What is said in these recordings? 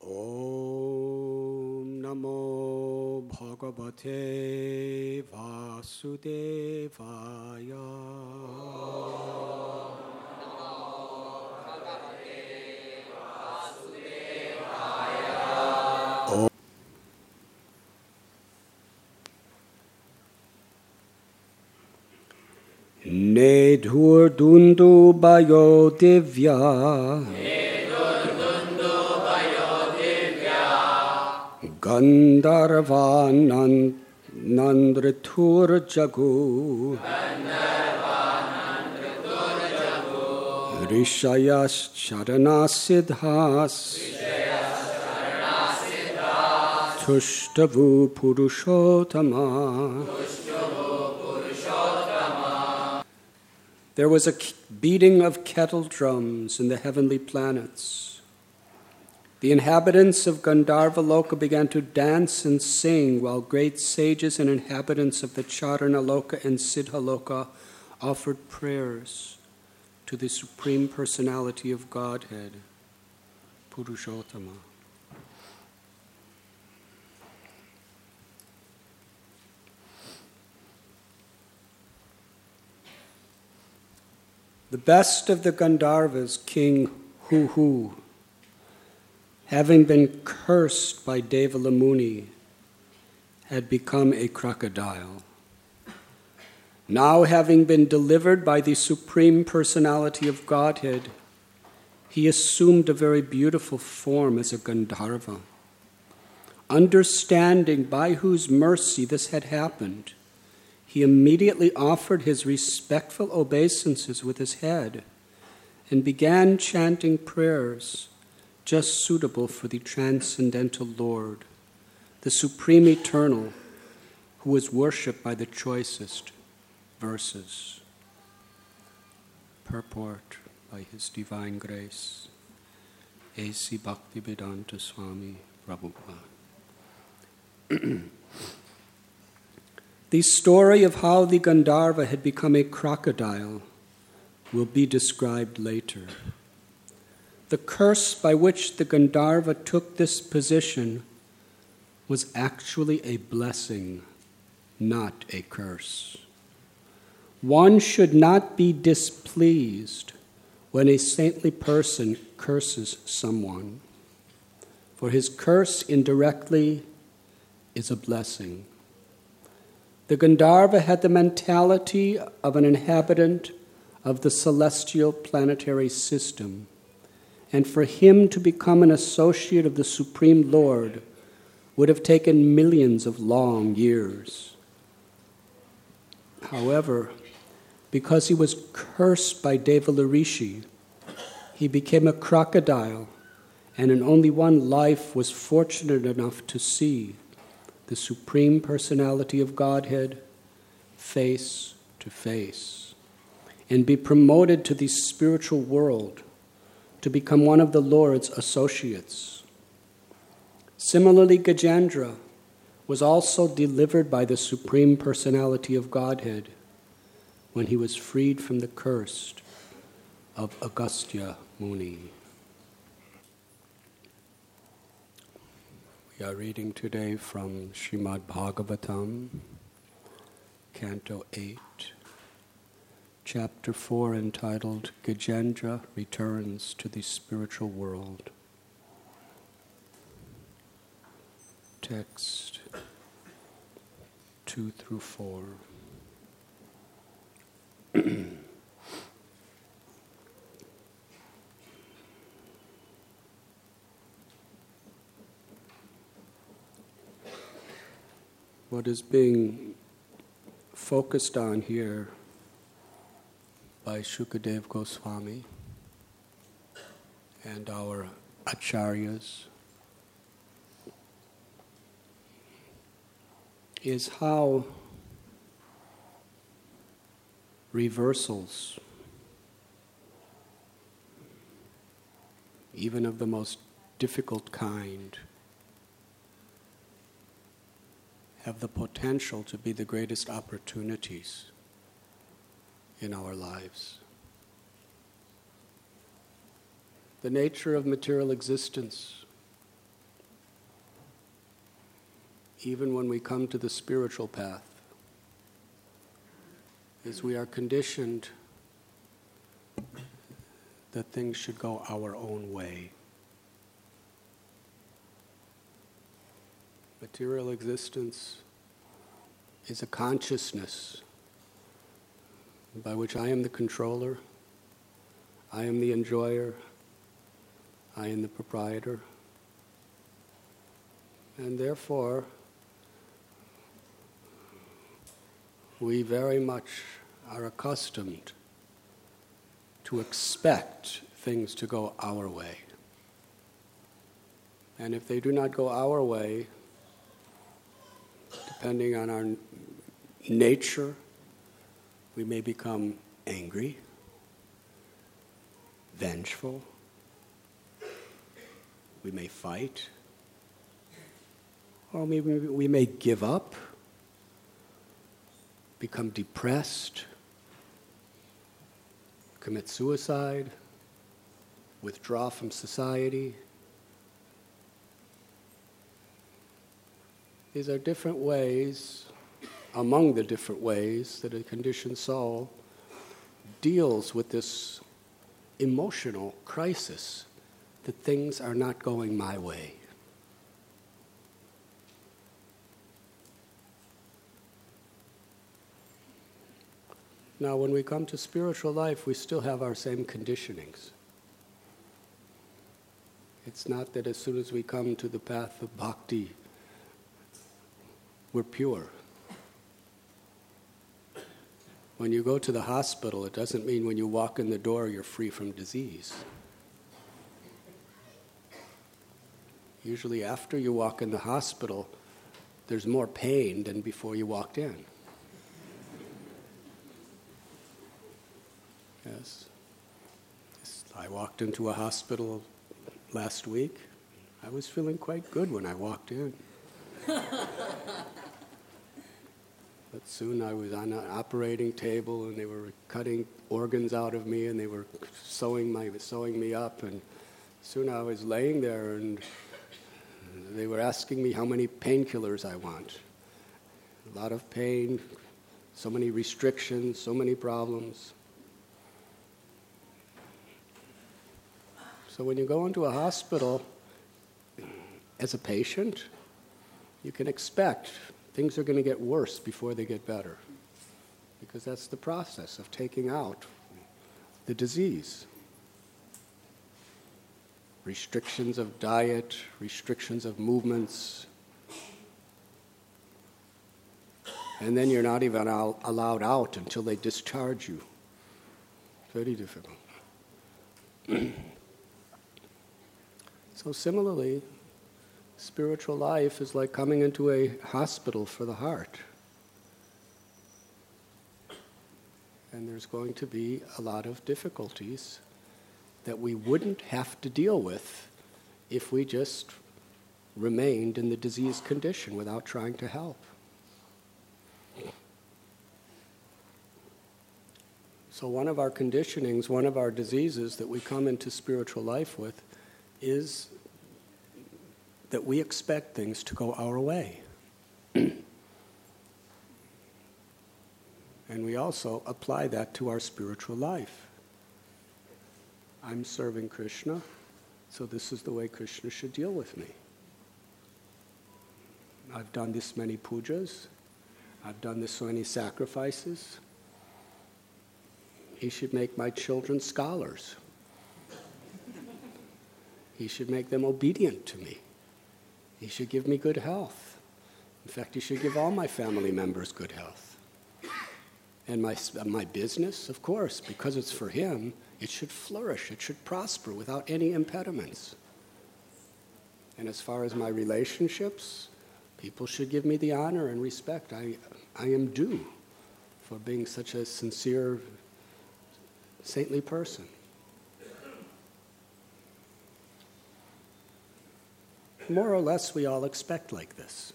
Om Namo Bhagavate Vasudevaya. Nedhur dundu bayo divya Gandharva nandritur jagu Rishayas charanasidhas Tushtavu Purushottama. There was a beating of kettle drums in the heavenly planets. The inhabitants of Gandharva Loka began to dance and sing, while great sages and inhabitants of the Charana Loka and Siddha Loka offered prayers to the Supreme Personality of Godhead, Purushottama. The best of the Gandharvas, King Huhu, having been cursed by Devala Muni, had become a crocodile. Now, having been delivered by the Supreme Personality of Godhead, he assumed a very beautiful form as a Gandharva. Understanding by whose mercy this had happened, he immediately offered his respectful obeisances with his head and began chanting prayers just suitable for the transcendental Lord, the Supreme Eternal, who was worshipped by the choicest verses. Purport by His Divine Grace, A.C. Bhaktivedanta Swami Prabhupada. The story of how the Gandharva had become a crocodile will be described later. The curse by which the Gandharva took this position was actually a blessing, not a curse. One should not be displeased when a saintly person curses someone, for his curse indirectly is a blessing. The Gandharva had the mentality of an inhabitant of the celestial planetary system, and for him to become an associate of the Supreme Lord would have taken millions of long years. However, because he was cursed by Devala Rishi, he became a crocodile, and in only one life was fortunate enough to see the Supreme Personality of Godhead face to face and be promoted to the spiritual world to become one of the Lord's associates. Similarly, Gajendra was also delivered by the Supreme Personality of Godhead when he was freed from the curse of Agastya Muni. We are reading today from Srimad Bhagavatam, Canto 8, Chapter 4, entitled Gajendra Returns to the Spiritual World. Text 2 through 4. What is being focused on here by Shukadev Goswami and our acharyas is how reversals, even of the most difficult kind, have the potential to be the greatest opportunities in our lives. The nature of material existence even when we come to the spiritual path, is we are conditioned that things should go our own way. Material existence is a consciousness by which I am the controller, I am the enjoyer, I am the proprietor. And therefore, we very much are accustomed to expect things to go our way. And if they do not go our way, depending on our nature, we may become angry, vengeful, we may fight, or maybe we may give up, become depressed, commit suicide, withdraw from society. These are different ways, among the different ways that a conditioned soul deals with this emotional crisis that things are not going my way. Now, when we come to spiritual life, we still have our same conditionings. It's not that as soon as we come to the path of bhakti, we're pure. When you go to the hospital, it doesn't mean when you walk in the door you're free from disease. Usually after you walk in the hospital, there's more pain than before you walked in. Yes. I walked into a hospital last week. I was feeling quite good when I walked in. But soon I was on an operating table and they were cutting organs out of me and they were sewing me up, and soon I was laying there and they were asking me how many painkillers I want. A lot of pain, so many restrictions, so many problems. So when you go into a hospital as a patient, you can expect things are going to get worse before they get better, because that's the process of taking out the disease. Restrictions of diet, restrictions of movements, and then you're not even allowed out until they discharge you. Very difficult. So similarly, spiritual life is like coming into a hospital for the heart. And there's going to be a lot of difficulties that we wouldn't have to deal with if we just remained in the diseased condition without trying to help. So one of our conditionings, one of our diseases that we come into spiritual life with is that we expect things to go our way. And we also apply that to our spiritual life. I'm serving Krishna, so this is the way Krishna should deal with me. I've done this many pujas. I've done this so many sacrifices. He should make my children scholars. He should make them obedient to me. He should give me good health. In fact, he should give all my family members good health. And my business, of course, because it's for him, it should flourish, it should prosper without any impediments. And as far as my relationships, people should give me the honor and respect I am due for being such a sincere, saintly person. More or less, we all expect like this.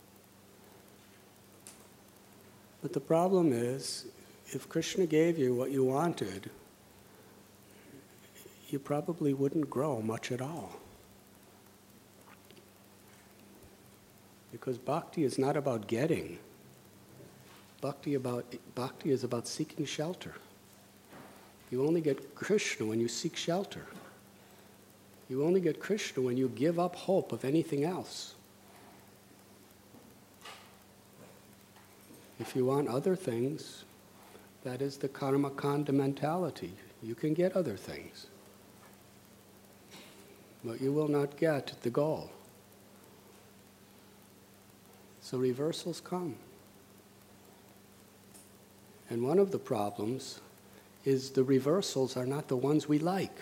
But the problem is, if Krishna gave you what you wanted, you probably wouldn't grow much at all. Because bhakti is not about getting. Bhakti is about seeking shelter. You only get Krishna when you seek shelter. You only get Krishna when you give up hope of anything else. If you want other things, that is the karma kanda mentality. You can get other things, but you will not get the goal. So reversals come. And one of the problems is the reversals are not the ones we like.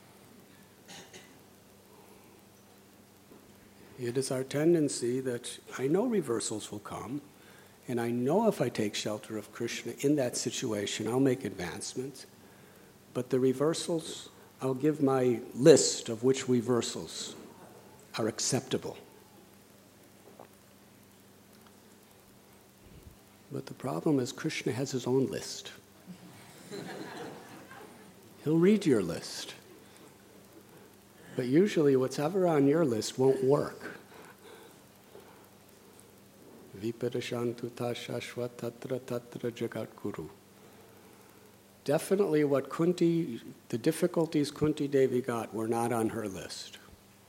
It is our tendency that I know reversals will come, and I know if I take shelter of Krishna in that situation, I'll make advancements. But the reversals, I'll give my list of which reversals are acceptable. But the problem is Krishna has his own list. He'll read your list. But usually what's ever on your list won't work. Viparashantuta shashvat tatra tatra jagat guru. Definitely the difficulties Kunti Devi got were not on her list.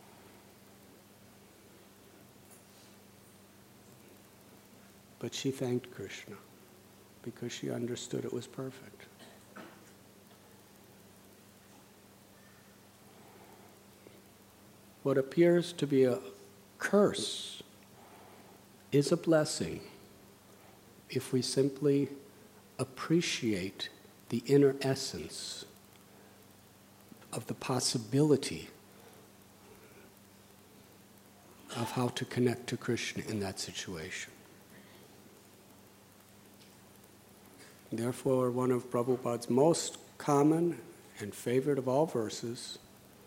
But she thanked Krishna because she understood it was perfect. What appears to be a curse is a blessing if we simply appreciate the inner essence of the possibility of how to connect to Krishna in that situation. Therefore, one of Prabhupada's most common and favorite of all verses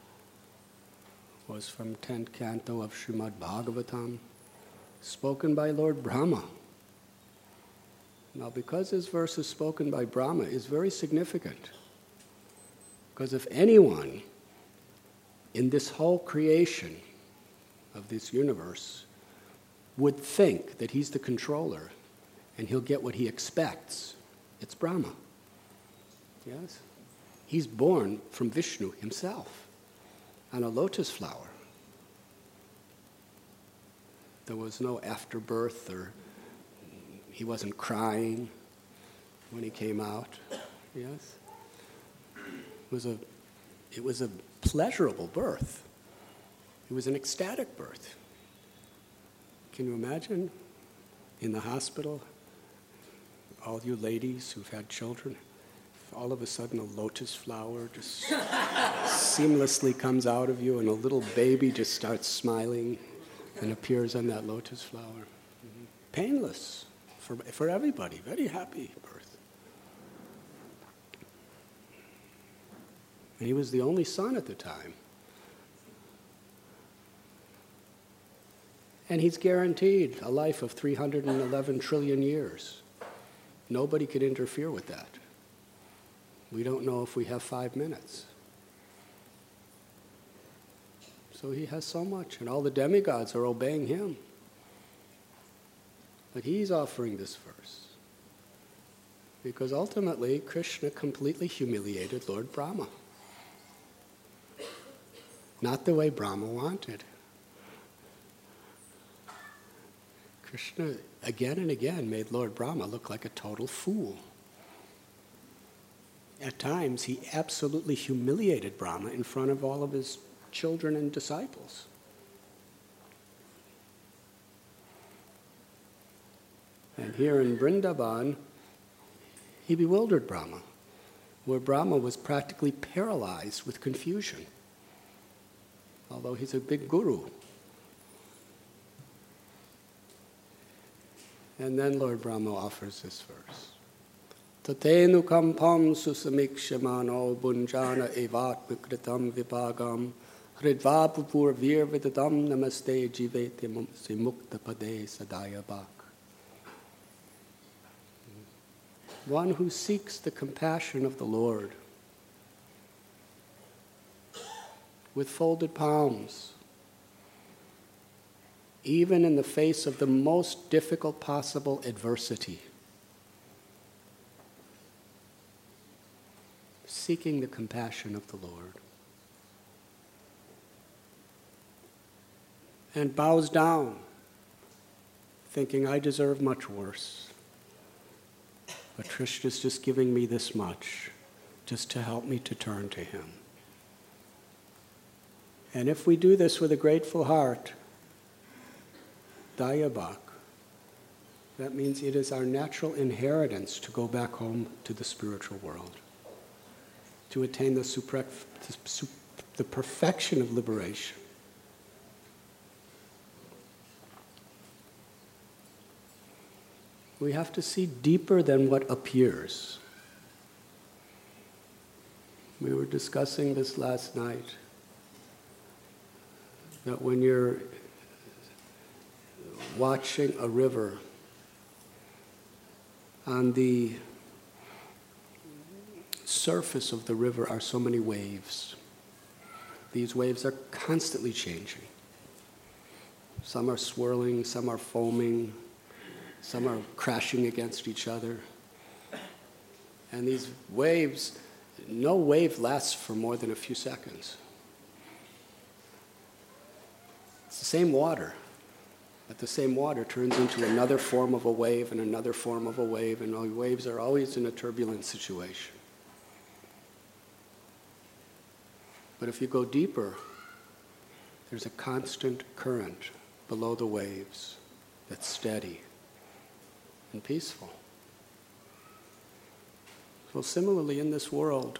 was from 10th canto of Srimad Bhagavatam, spoken by Lord Brahma. Now, because this verse is spoken by Brahma, is very significant. Because if anyone in this whole creation of this universe would think that he's the controller and he'll get what he expects, it's Brahma. Yes? He's born from Vishnu himself on a lotus flower. There was no afterbirth, or he wasn't crying when he came out. Yes? It was a pleasurable birth. It was an ecstatic birth. Can you imagine in the hospital, all you ladies who've had children, all of a sudden a lotus flower just seamlessly comes out of you and a little baby just starts smiling and appears on that lotus flower. Mm-hmm. Painless for everybody, very happy birth. And he was the only son at the time. And he's guaranteed a life of 311 trillion years. Nobody could interfere with that. We don't know if we have 5 minutes. So he has so much, and all the demigods are obeying him. But he's offering this verse because ultimately Krishna completely humiliated Lord Brahma. Not the way Brahma wanted. Krishna again and again made Lord Brahma look like a total fool. At times, he absolutely humiliated Brahma in front of all of his children and disciples. And here in Vrindavan, he bewildered Brahma, where Brahma was practically paralyzed with confusion, although he's a big guru. And then Lord Brahma offers this verse. Tatenu kampam susamikshemano bunjana evat vikritam vipagam hridvapupur vir vidadam namaste jivete mukta pade sadayabak. One who seeks the compassion of the Lord with folded palms even in the face of the most difficult possible adversity. Seeking the compassion of the Lord. And bows down, thinking, I deserve much worse. But Krishna's just giving me this much, just to help me to turn to Him. And if we do this with a grateful heart, Dayabhak, that means it is our natural inheritance to go back home to the spiritual world, to attain the perfection of liberation. We have to see deeper than what appears. We were discussing this last night, that when you're watching a river, on the surface of the river are so many waves. These waves are constantly changing. Some are swirling, some are foaming, some are crashing against each other. And these waves, no wave lasts for more than a few seconds. It's the same water, but the same water turns into another form of a wave and another form of a wave, and the waves are always in a turbulent situation. But if you go deeper, there's a constant current below the waves that's steady and peaceful. Well, similarly in this world,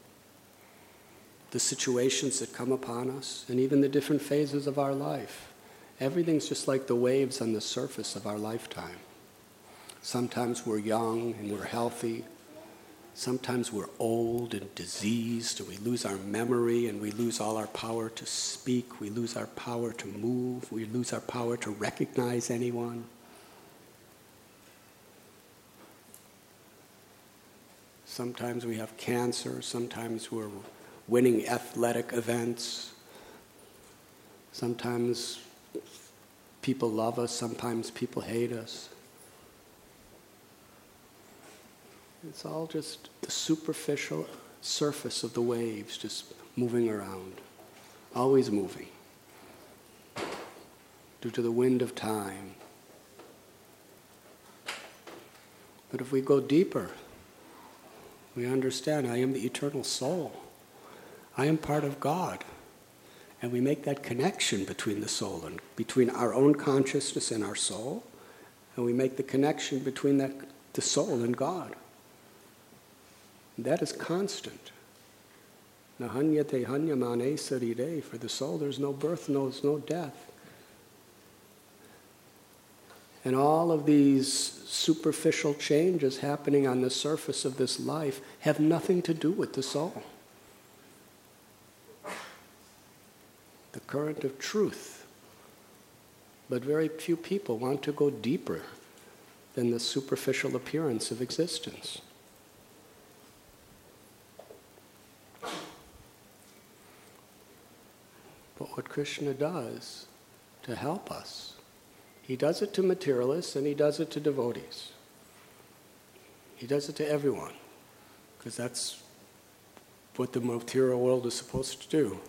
the situations that come upon us, and even the different phases of our life, everything's just like the waves on the surface of our lifetime. Sometimes we're young and we're healthy. Sometimes we're old and diseased, and we lose our memory, and we lose all our power to speak. We lose our power to move. We lose our power to recognize anyone. Sometimes we have cancer. Sometimes we're winning athletic events. Sometimes people love us. Sometimes people hate us. It's all just the superficial surface of the waves, just moving around, always moving, due to the wind of time. But if we go deeper, we understand I am the eternal soul. I am part of God. And we make that connection between the soul and between our own consciousness and our soul. And we make the connection between the soul and God. That is constant. Nahanyate hanyamane sarire. For the soul, there's no birth, no death. And all of these superficial changes happening on the surface of this life have nothing to do with the soul. The current of truth. But very few people want to go deeper than the superficial appearance of existence. But what Krishna does to help us, He does it to materialists and He does it to devotees. He does it to everyone, because that's what the material world is supposed to do,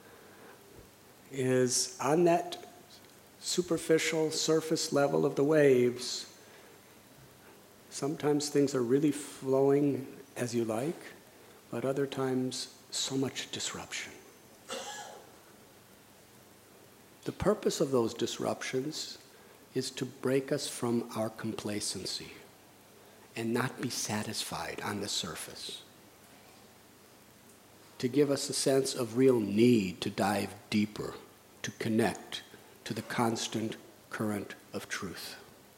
is on that superficial surface level of the waves, sometimes things are really flowing as you like, but other times so much disruption. The purpose of those disruptions is to break us from our complacency and not be satisfied on the surface. To give us a sense of real need to dive deeper, to connect to the constant current of truth.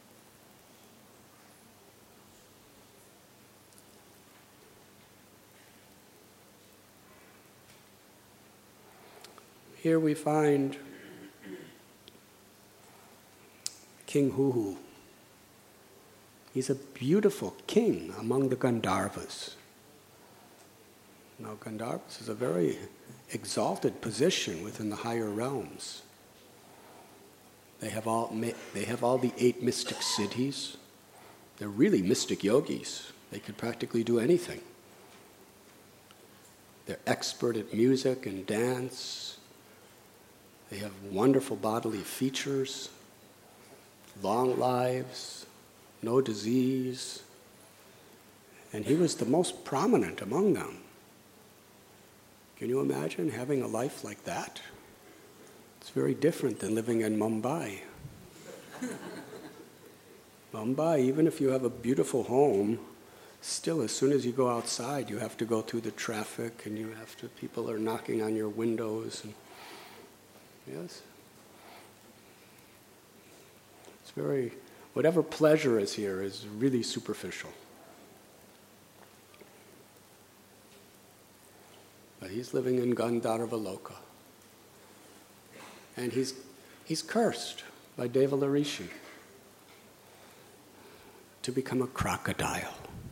Here we find King Huhu. He's a beautiful king among the Gandharvas. Now, Gandharvas is a very exalted position within the higher realms. They have all the 8 mystic siddhis. They're really mystic yogis. They could practically do anything. They're expert at music and dance. They have wonderful bodily features, long lives, no disease. And he was the most prominent among them. Can you imagine having a life like that? It's very different than living in Mumbai. Mumbai, even if you have a beautiful home, still as soon as you go outside, you have to go through the traffic and people are knocking on your windows. And, yes? It's whatever pleasure is here is really superficial. But he's living in Gandharva Loka. And he's cursed by Devala Rishi to become a crocodile.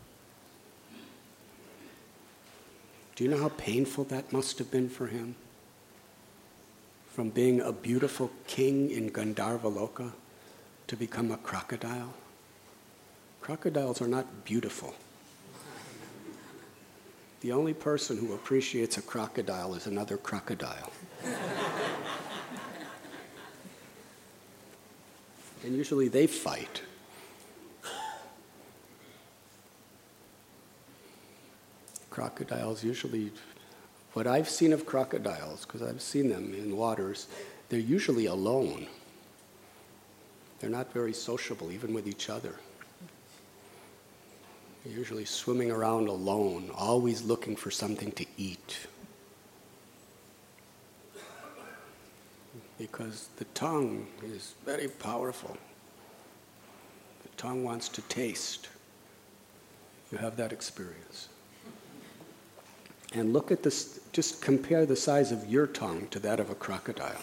Do you know how painful that must have been for him? From being a beautiful king in Gandharva Loka to become a crocodile? Crocodiles are not beautiful. The only person who appreciates a crocodile is another crocodile. And usually they fight. Crocodiles usually, what I've seen of crocodiles, because I've seen them in waters, they're usually alone. They're not very sociable, even with each other. They're usually swimming around alone, always looking for something to eat. Because the tongue is very powerful. The tongue wants to taste. You have that experience. And look at this, just compare the size of your tongue to that of a crocodile.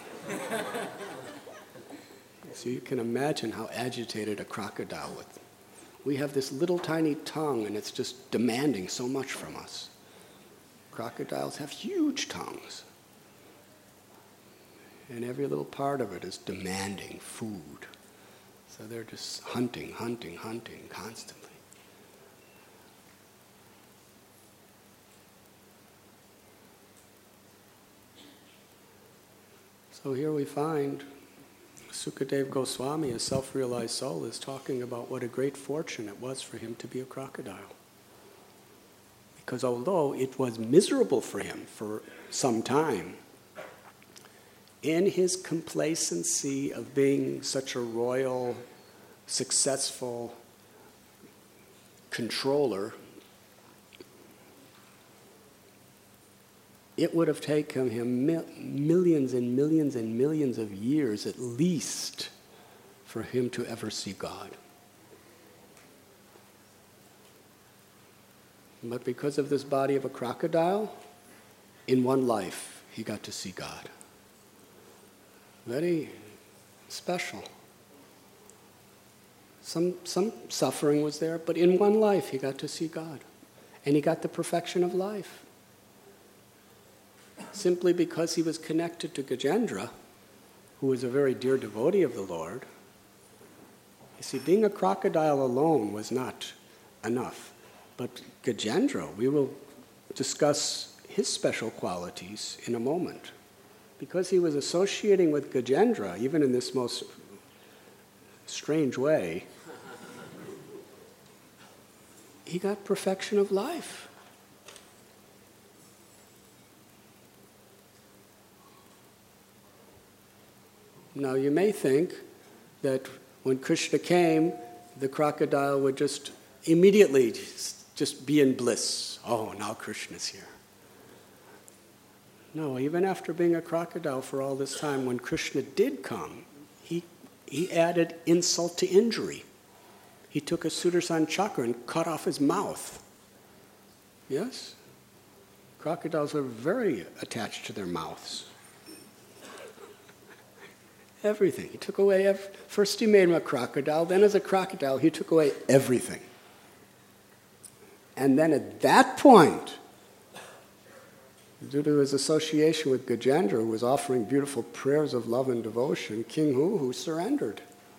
So you can imagine how agitated a crocodile would. We have this little tiny tongue and it's just demanding so much from us. Crocodiles have huge tongues. And every little part of it is demanding food. So they're just hunting constantly. So here we find Sukadeva Goswami, a self-realized soul, is talking about what a great fortune it was for him to be a crocodile. Because although it was miserable for him for some time, in his complacency of being such a royal, successful controller, it would have taken him millions and millions and millions of years at least for him to ever see God. But because of this body of a crocodile, in one life he got to see God. Very special. Some suffering was there, but in one life he got to see God. And he got the perfection of life. Simply because he was connected to Gajendra, who was a very dear devotee of the Lord. You see, being a crocodile alone was not enough. But Gajendra, we will discuss his special qualities in a moment. Because he was associating with Gajendra, even in this most strange way, he got perfection of life. Now you may think that when Krishna came, the crocodile would just immediately just be in bliss. Oh, now Krishna's here. No, even after being a crocodile for all this time, when Krishna did come, he added insult to injury. He took a Sudarshan chakra and cut off his mouth. Yes? Crocodiles are very attached to their mouths. Everything. He took away, first he made him a crocodile, then as a crocodile he took away everything. And then at that point, Due to his association with Gajendra, who was offering beautiful prayers of love and devotion, King Hu surrendered.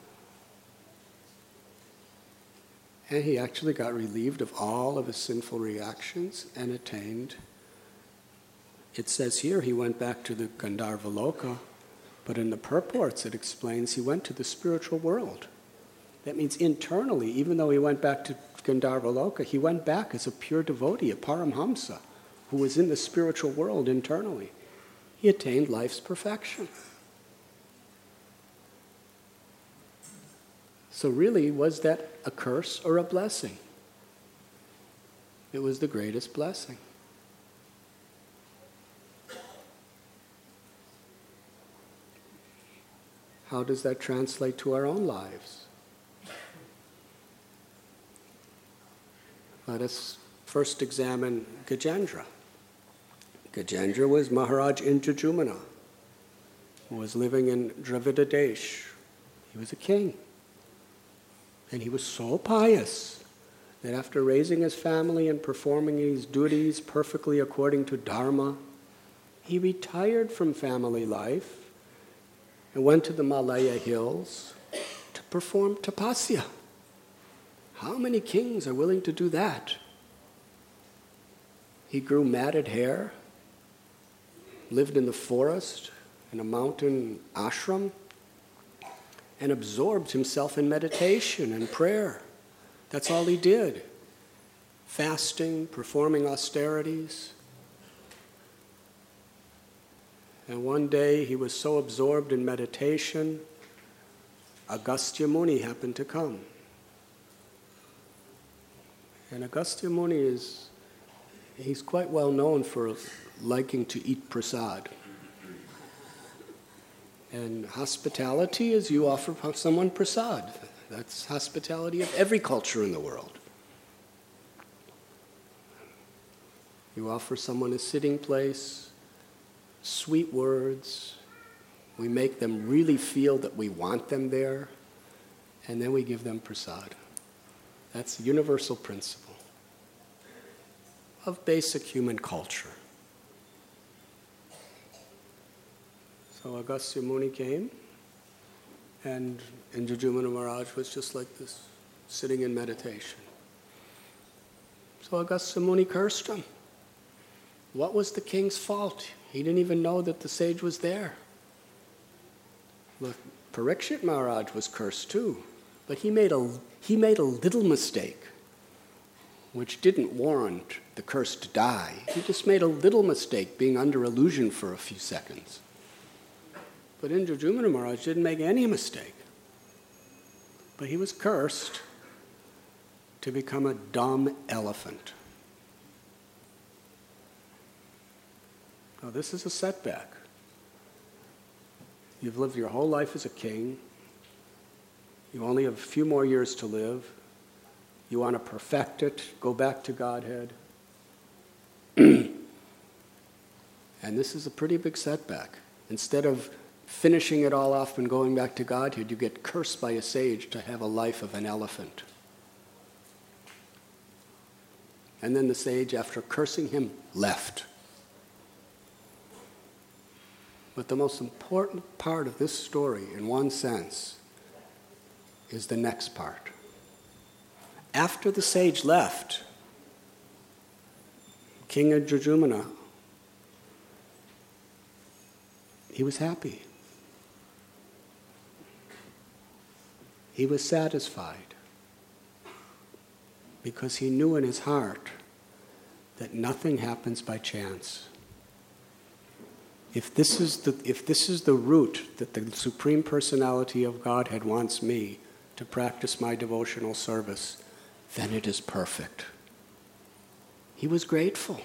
And he actually got relieved of all of his sinful reactions and attained. It says here he went back to the Gandharva Loka, but in the purports it explains he went to the spiritual world. That means internally, even though he went back to Gandharva Loka, he went back as a pure devotee, a Paramhamsa, who was in the spiritual world internally. He attained life's perfection. So really, was that a curse or a blessing? It was the greatest blessing. How does that translate to our own lives? Let us first examine Gajendra. Gajendra was Maharaj Indradyumna, who was living in Dravida Desh. He was a king. And he was so pious that after raising his family and performing his duties perfectly according to Dharma, he retired from family life and went to the Malaya hills to perform tapasya. How many kings are willing to do that? He grew matted hair, lived in the forest, in a mountain ashram, and absorbed himself in meditation and prayer. That's all he did. Fasting, performing austerities. And one day he was so absorbed in meditation, Agastya Muni happened to come. And Agastya Muni he's quite well known for liking to eat prasad. And hospitality is you offer someone prasad. That's hospitality of every culture in the world. You offer someone a sitting place, sweet words. We make them really feel that we want them there, and then we give them prasad. That's the universal principle of basic human culture. So Agastya Muni came, and Indradyumna Maharaj was just like this, sitting in meditation. So Agastya Muni cursed him. What was the king's fault? He didn't even know that the sage was there. Look, Parikshit Maharaj was cursed too, but he made a little mistake, which didn't warrant the curse to die. He just made a little mistake, being under illusion for a few seconds. But Indradyumna Maharaj didn't make any mistake. But he was cursed to become a dumb elephant. Now this is a setback. You've lived your whole life as a king. You only have a few more years to live. You want to perfect it, go back to Godhead. And this is a pretty big setback. Instead of finishing it all off and going back to Godhead, you get cursed by a sage to have a life of an elephant. And then the sage, after cursing him, left. But the most important part of this story, in one sense, is the next part. After the sage left, King Indradyumna, he was happy. He was satisfied because he knew in his heart that nothing happens by chance. If this is the route that the Supreme Personality of Godhead wants me to practice my devotional service, then it is perfect. He was grateful.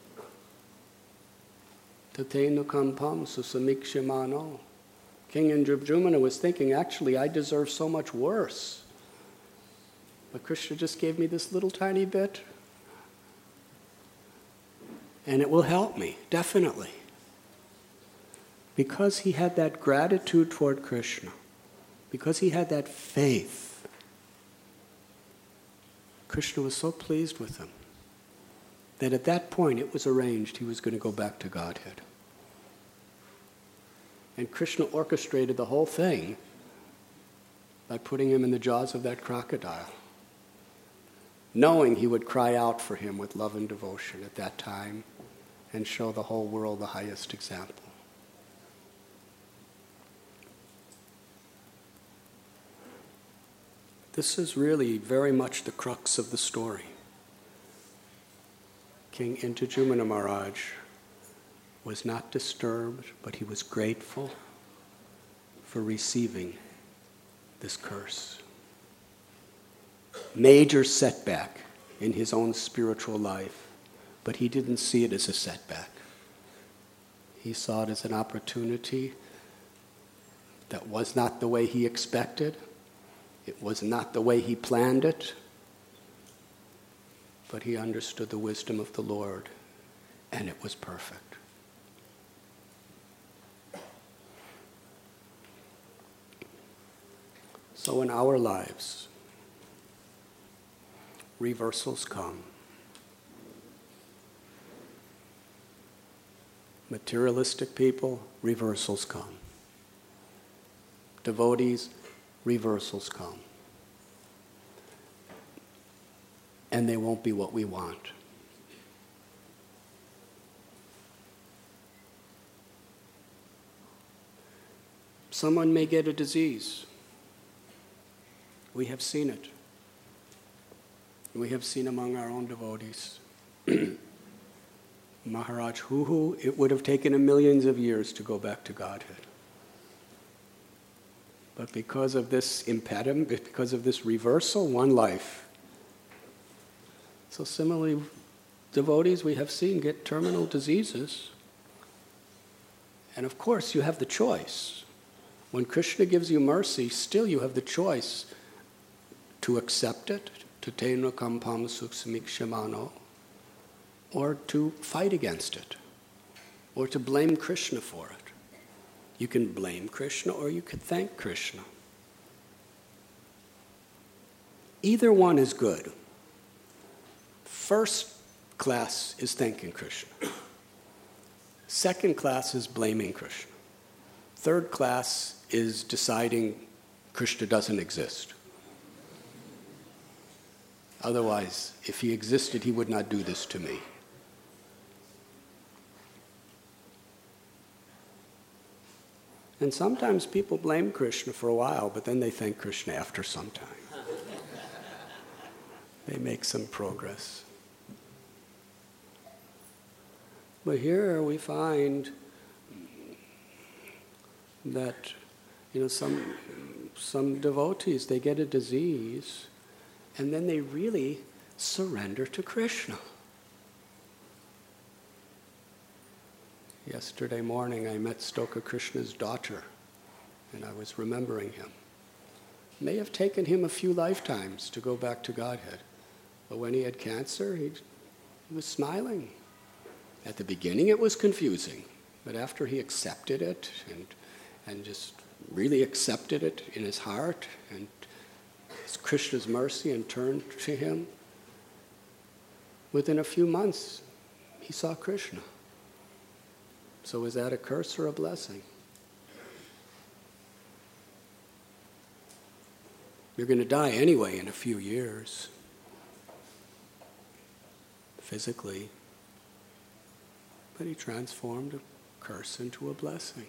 Tatena kampam susamikshimano. King Indradyumna was thinking, actually, I deserve so much worse. But Krishna just gave me this little tiny bit, and it will help me, definitely. Because he had that gratitude toward Krishna, because he had that faith, Krishna was so pleased with him that at that point it was arranged he was going to go back to Godhead. And Krishna orchestrated the whole thing by putting him in the jaws of that crocodile, knowing he would cry out for him with love and devotion at that time and show the whole world the highest example. This is really very much the crux of the story. King Intajumana Maharaj was not disturbed, but he was grateful for receiving this curse. Major setback in his own spiritual life, but he didn't see it as a setback. He saw it as an opportunity that was not the way he expected. It was not the way he planned it, but he understood the wisdom of the Lord, and it was perfect. So in our lives, reversals come. Materialistic people, reversals come. Devotees, reversals come. And they won't be what we want. Someone may get a disease. We have seen it. We have seen among our own devotees. Maharaj Huhu, it would have taken him millions of years to go back to Godhead. But because of this impediment, because of this reversal, one life. So similarly, devotees we have seen get terminal diseases. And of course, you have the choice. When Krishna gives you mercy, still you have the choice to accept it, to tena kampam suksamikshamano, or to fight against it, or to blame Krishna for it. You can blame Krishna or you can thank Krishna. Either one is good. First class is thanking Krishna. Second class is blaming Krishna. Third class is deciding Krishna doesn't exist. Otherwise, if he existed, he would not do this to me. And sometimes people blame Krishna for a while, but then they thank Krishna after some time. They make some progress. But here we find that, some devotees, they get a disease, and then they really surrender to Krishna. Yesterday morning I met Stoka Krishna's daughter, and I was remembering him. It may have taken him a few lifetimes to go back to Godhead, but when he had cancer, he was smiling. At the beginning it was confusing, but after he accepted it and just really accepted it in his heart and it's Krishna's mercy and turned to him, within a few months he saw Krishna. So is that a curse or a blessing? You're going to die anyway in a few years, physically. But he transformed a curse into a blessing.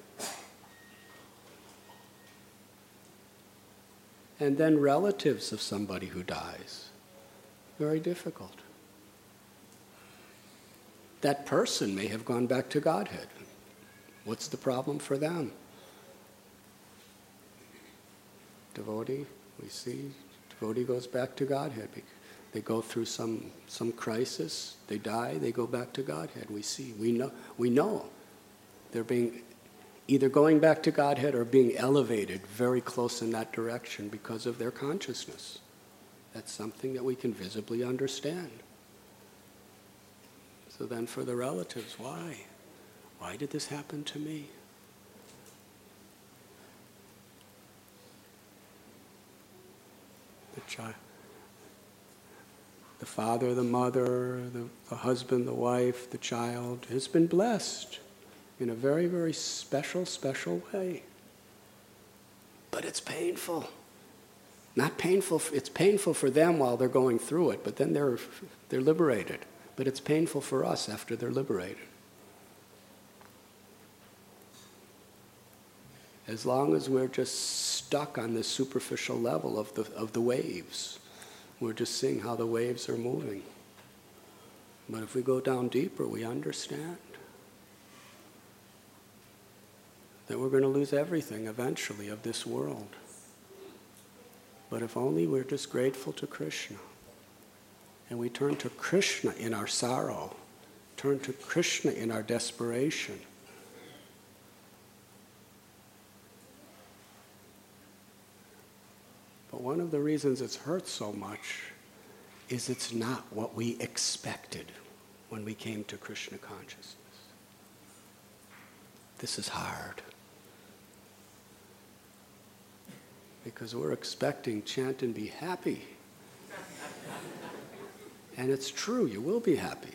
And then relatives of somebody who dies, very difficult. That person may have gone back to Godhead. What's the problem for them? Devotee, we see, devotee goes back to Godhead. They go through some crisis, they die, they go back to Godhead. We know they're being either going back to Godhead or being elevated very close in that direction because of their consciousness. That's something that we can visibly understand. So then for the relatives, why? Why did this happen to me? The child. The father, the mother, the husband, the wife, the child has been blessed in a very, very special, special way. But it's painful. Not painful, it's painful for them while they're going through it, but then they're liberated. But it's painful for us after they're liberated. As long as we're just stuck on the superficial level of the waves, we're just seeing how the waves are moving. But if we go down deeper, we understand that we're going to lose everything eventually of this world. But if only we're just grateful to Krishna, and we turn to Krishna in our sorrow, turn to Krishna in our desperation. But one of the reasons it's hurt so much is it's not what we expected when we came to Krishna consciousness. This is hard. Because we're expecting chant and be happy. And it's true, you will be happy.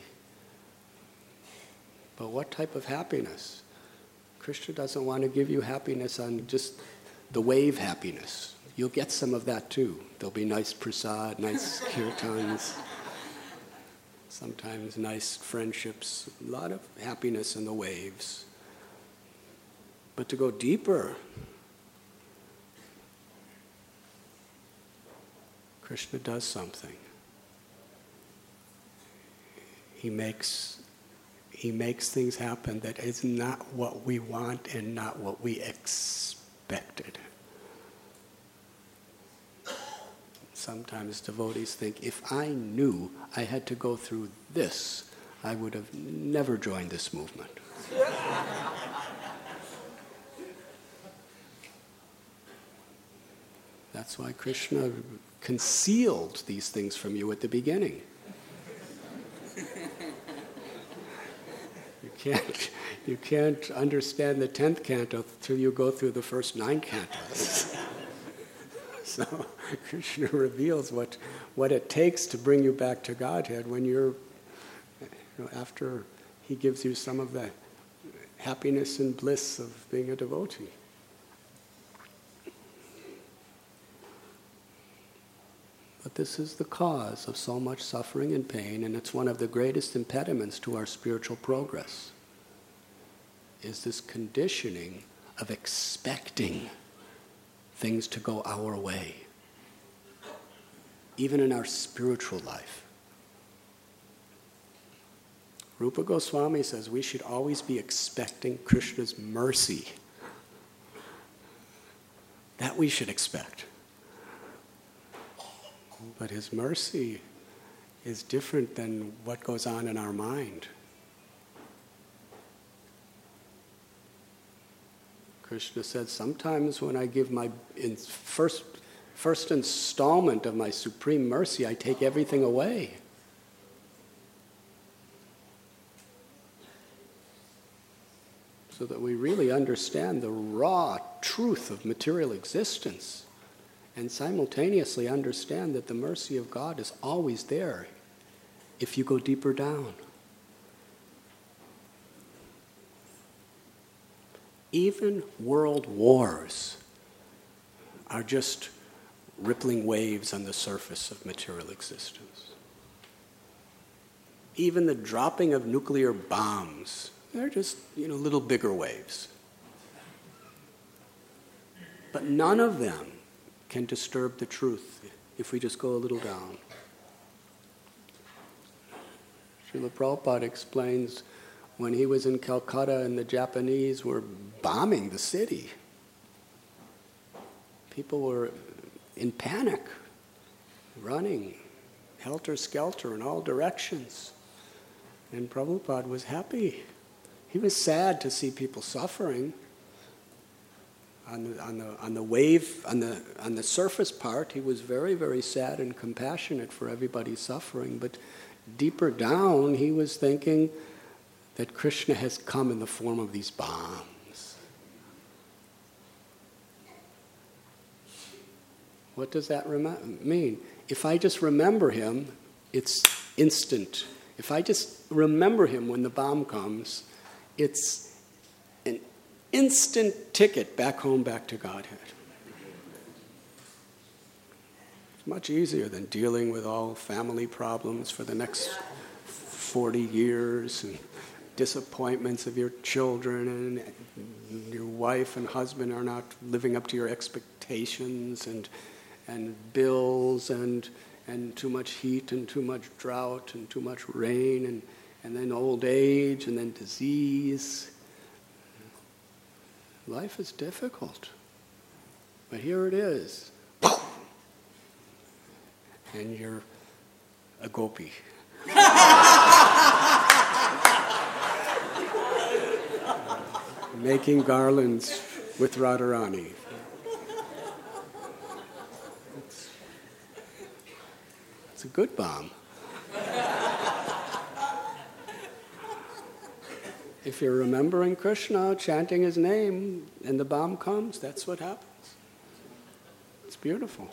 But what type of happiness? Krishna doesn't want to give you happiness on just the wave happiness. You'll get some of that too. There'll be nice prasad, nice kirtans, sometimes nice friendships, a lot of happiness in the waves. But to go deeper, Krishna does something. He makes things happen that is not what we want and not what we expected. Sometimes devotees think, if I knew I had to go through this, I would have never joined this movement. That's why Krishna concealed these things from you at the beginning. You can't understand the 10th canto till you go through the first 9 cantos. So Krishna reveals what it takes to bring you back to Godhead when you're, after he gives you some of the happiness and bliss of being a devotee. But this is the cause of so much suffering and pain, and it's one of the greatest impediments to our spiritual progress, is this conditioning of expecting things to go our way, even in our spiritual life. Rupa Goswami says we should always be expecting Krishna's mercy. That we should expect. But his mercy is different than what goes on in our mind. Krishna said, sometimes when I give my first installment of my supreme mercy, I take everything away. So that we really understand the raw truth of material existence, and simultaneously understand that the mercy of God is always there if you go deeper down. Even world wars are just rippling waves on the surface of material existence. Even the dropping of nuclear bombs, they're just, little bigger waves. But none of them can disturb the truth if we just go a little down. Srila Prabhupada explains when he was in Calcutta and the Japanese were bombing the city. People were in panic, running, helter-skelter in all directions. And Prabhupada was happy. He was sad to see people suffering. On the wave, on the surface part, he was very, very sad and compassionate for everybody suffering. But deeper down, he was thinking that Krishna has come in the form of these bombs. What does that mean? If I just remember him, It's instant. If I just remember him when the bomb comes, it's an instant ticket back home, back to Godhead. It's much easier than dealing with all family problems for the next 40 years and disappointments of your children and your wife and husband are not living up to your expectations and bills and too much heat and too much drought and too much rain and then old age and then disease. Life is difficult. But here it is. And you're a gopi. Making garlands with Radharani. It's a good bomb. If you're remembering Krishna, chanting his name, and the bomb comes, that's what happens. It's beautiful.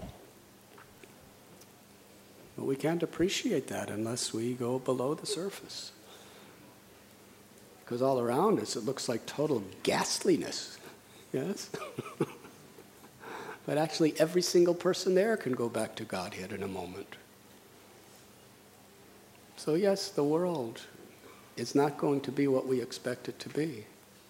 But we can't appreciate that unless we go below the surface. Because all around us it looks like total ghastliness. Yes? But actually every single person there can go back to Godhead in a moment. So yes, the world is not going to be what we expect it to be.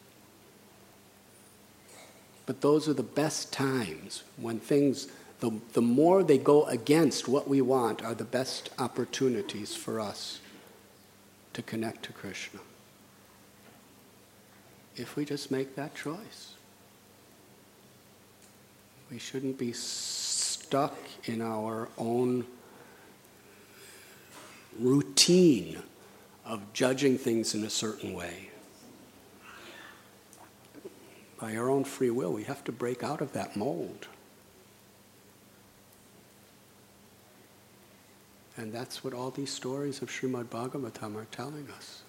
But those are the best times when things, the more they go against what we want, are the best opportunities for us to connect to Krishna. If we just make that choice. We shouldn't be stuck in our own routine of judging things in a certain way. By our own free will, we have to break out of that mold. And that's what all these stories of Srimad Bhagavatam are telling us.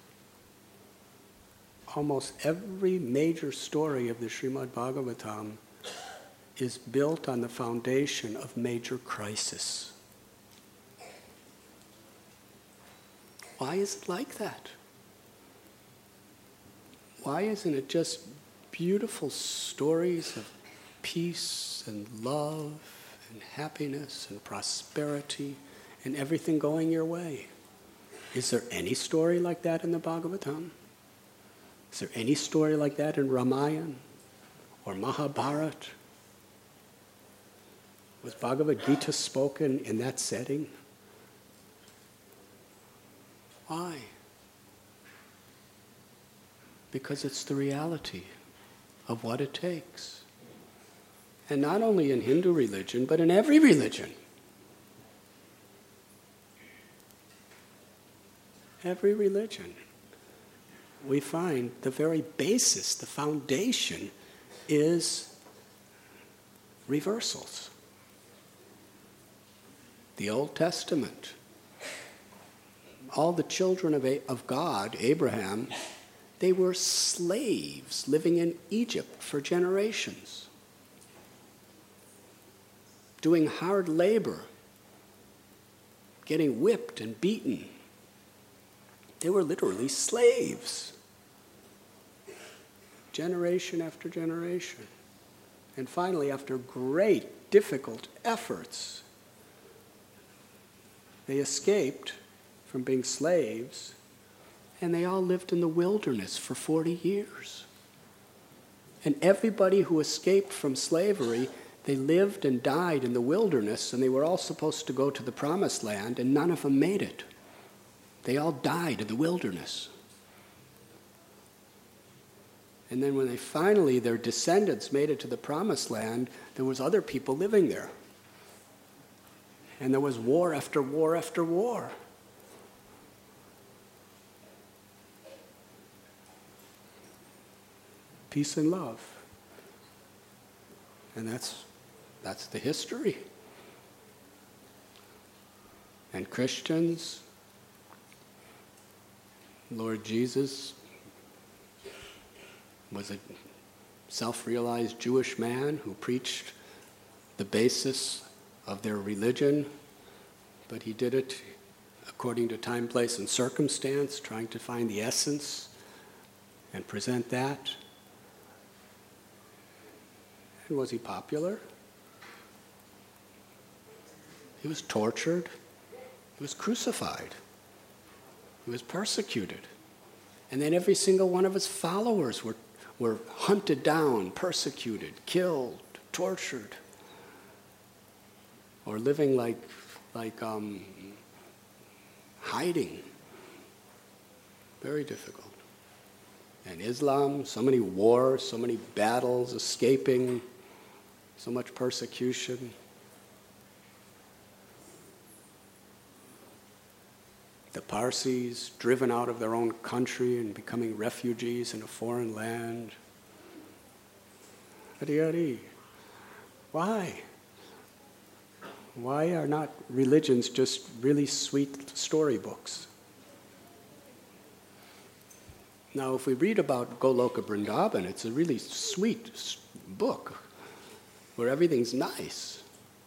Almost every major story of the Srimad Bhagavatam is built on the foundation of major crisis. Why is it like that? Why isn't it just beautiful stories of peace and love and happiness and prosperity and everything going your way? Is there any story like that in the Bhagavatam? Is there any story like that in Ramayana or Mahabharata? Was Bhagavad Gita spoken in that setting? Why? Because it's the reality of what it takes. And not only in Hindu religion, but in every religion. Every religion. We find the very basis, the foundation, is reversals. The Old Testament. All the children of God, Abraham, they were slaves living in Egypt for generations, doing hard labor, getting whipped and beaten. They were literally slaves, generation after generation. And finally, after great, difficult efforts, they escaped from being slaves, and they all lived in the wilderness for 40 years. And everybody who escaped from slavery, they lived and died in the wilderness, and they were all supposed to go to the promised land, and none of them made it. They all died in the wilderness. And then when they finally, their descendants made it to the promised land, there was other people living there. And there was war after war after war. Peace and love. And that's the history. And Christians, Lord Jesus was a self-realized Jewish man who preached the basis of their religion, but he did it according to time, place, and circumstance, trying to find the essence and present that. And was he popular? He was tortured. He was crucified. He was persecuted. And then every single one of his followers were hunted down, persecuted, killed, tortured, or living like hiding. Very difficult. And Islam, so many wars, so many battles, escaping, so much persecution. The Parsis, driven out of their own country and becoming refugees in a foreign land. Hari. Why? Why are not religions just really sweet storybooks? Now, if we read about Goloka Vrindavan, it's a really sweet book where everything's nice.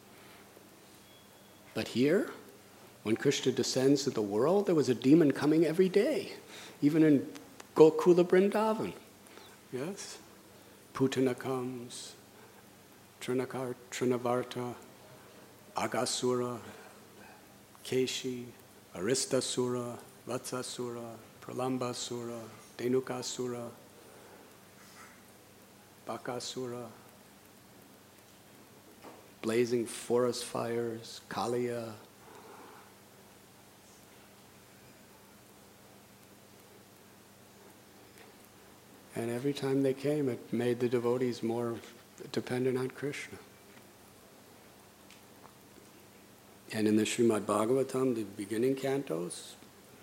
But here, when Krishna descends to the world, there was a demon coming every day, even in Gokula Vrindavan. Yes? Putana comes, Trinavarta, Agasura, Keshi, Aristasura, Vatsasura, Pralambasura, Dhenukasura, Bakasura, blazing forest fires, Kaliya. And every time they came, it made the devotees more dependent on Krishna. And in the Srimad Bhagavatam, the beginning cantos,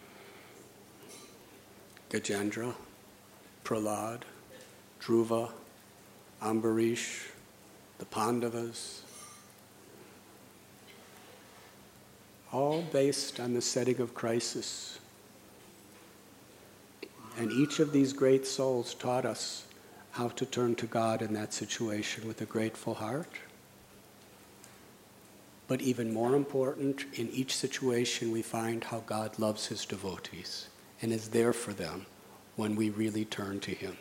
Gajendra, Prahlad, Dhruva, Ambarish, the Pandavas, all based on the setting of crisis. And each of these great souls taught us how to turn to God in that situation with a grateful heart. But even more important, in each situation we find how God loves his devotees and is there for them when we really turn to him.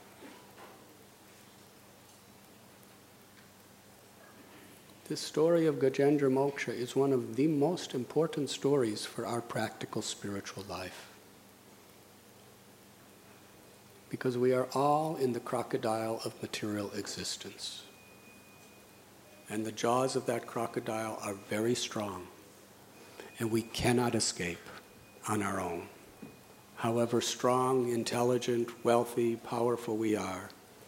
This story of Gajendra Moksha is one of the most important stories for our practical spiritual life. Because we are all in the crocodile of material existence. And the jaws of that crocodile are very strong. And we cannot escape on our own. However strong, intelligent, wealthy, powerful we are.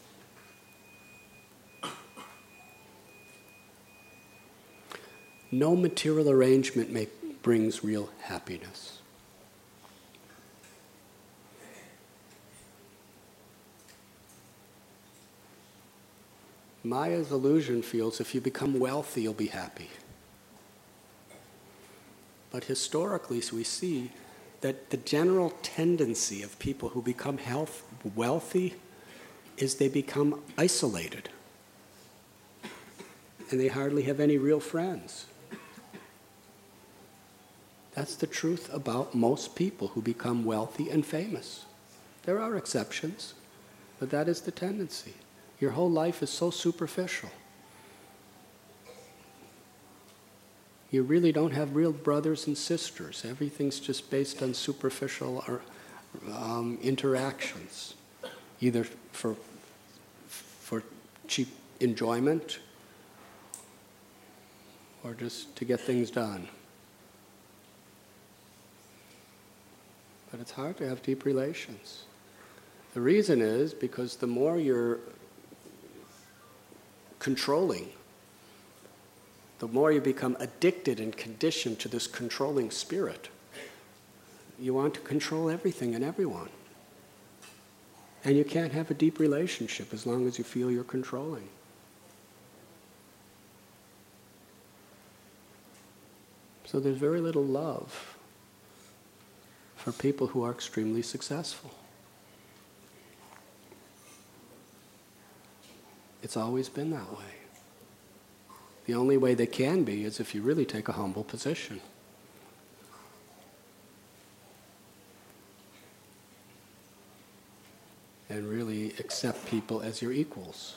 No material arrangement brings real happiness. Maya's illusion feels if you become wealthy, you'll be happy. But historically, we see that the general tendency of people who become wealthy is they become isolated. And they hardly have any real friends. That's the truth about most people who become wealthy and famous. There are exceptions, but that is the tendency. Your whole life is so superficial. You really don't have real brothers and sisters. Everything's just based on superficial interactions, either for cheap enjoyment or just to get things done. But it's hard to have deep relations. The reason is because the more you're controlling, the more you become addicted and conditioned to this controlling spirit. You want to control everything and everyone. And you can't have a deep relationship as long as you feel you're controlling. So there's very little love for people who are extremely successful. It's always been that way. The only way they can be is if you really take a humble position. and really accept people as your equals.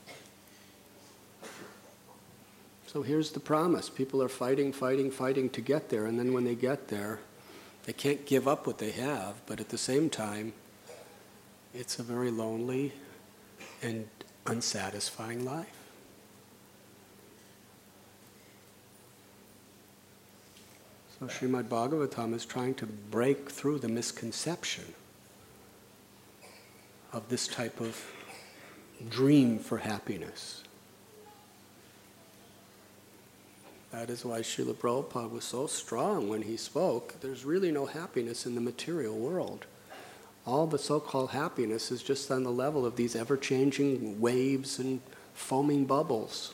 So here's the promise. People are fighting to get there, and then when they get there, they can't give up what they have, but at the same time, it's a very lonely and unsatisfying life. So Srimad Bhagavatam is trying to break through the misconception of this type of dream for happiness. That is why Srila Prabhupada was so strong when he spoke. There's really no happiness in the material world. All the so-called happiness is just on the level of these ever-changing waves and foaming bubbles.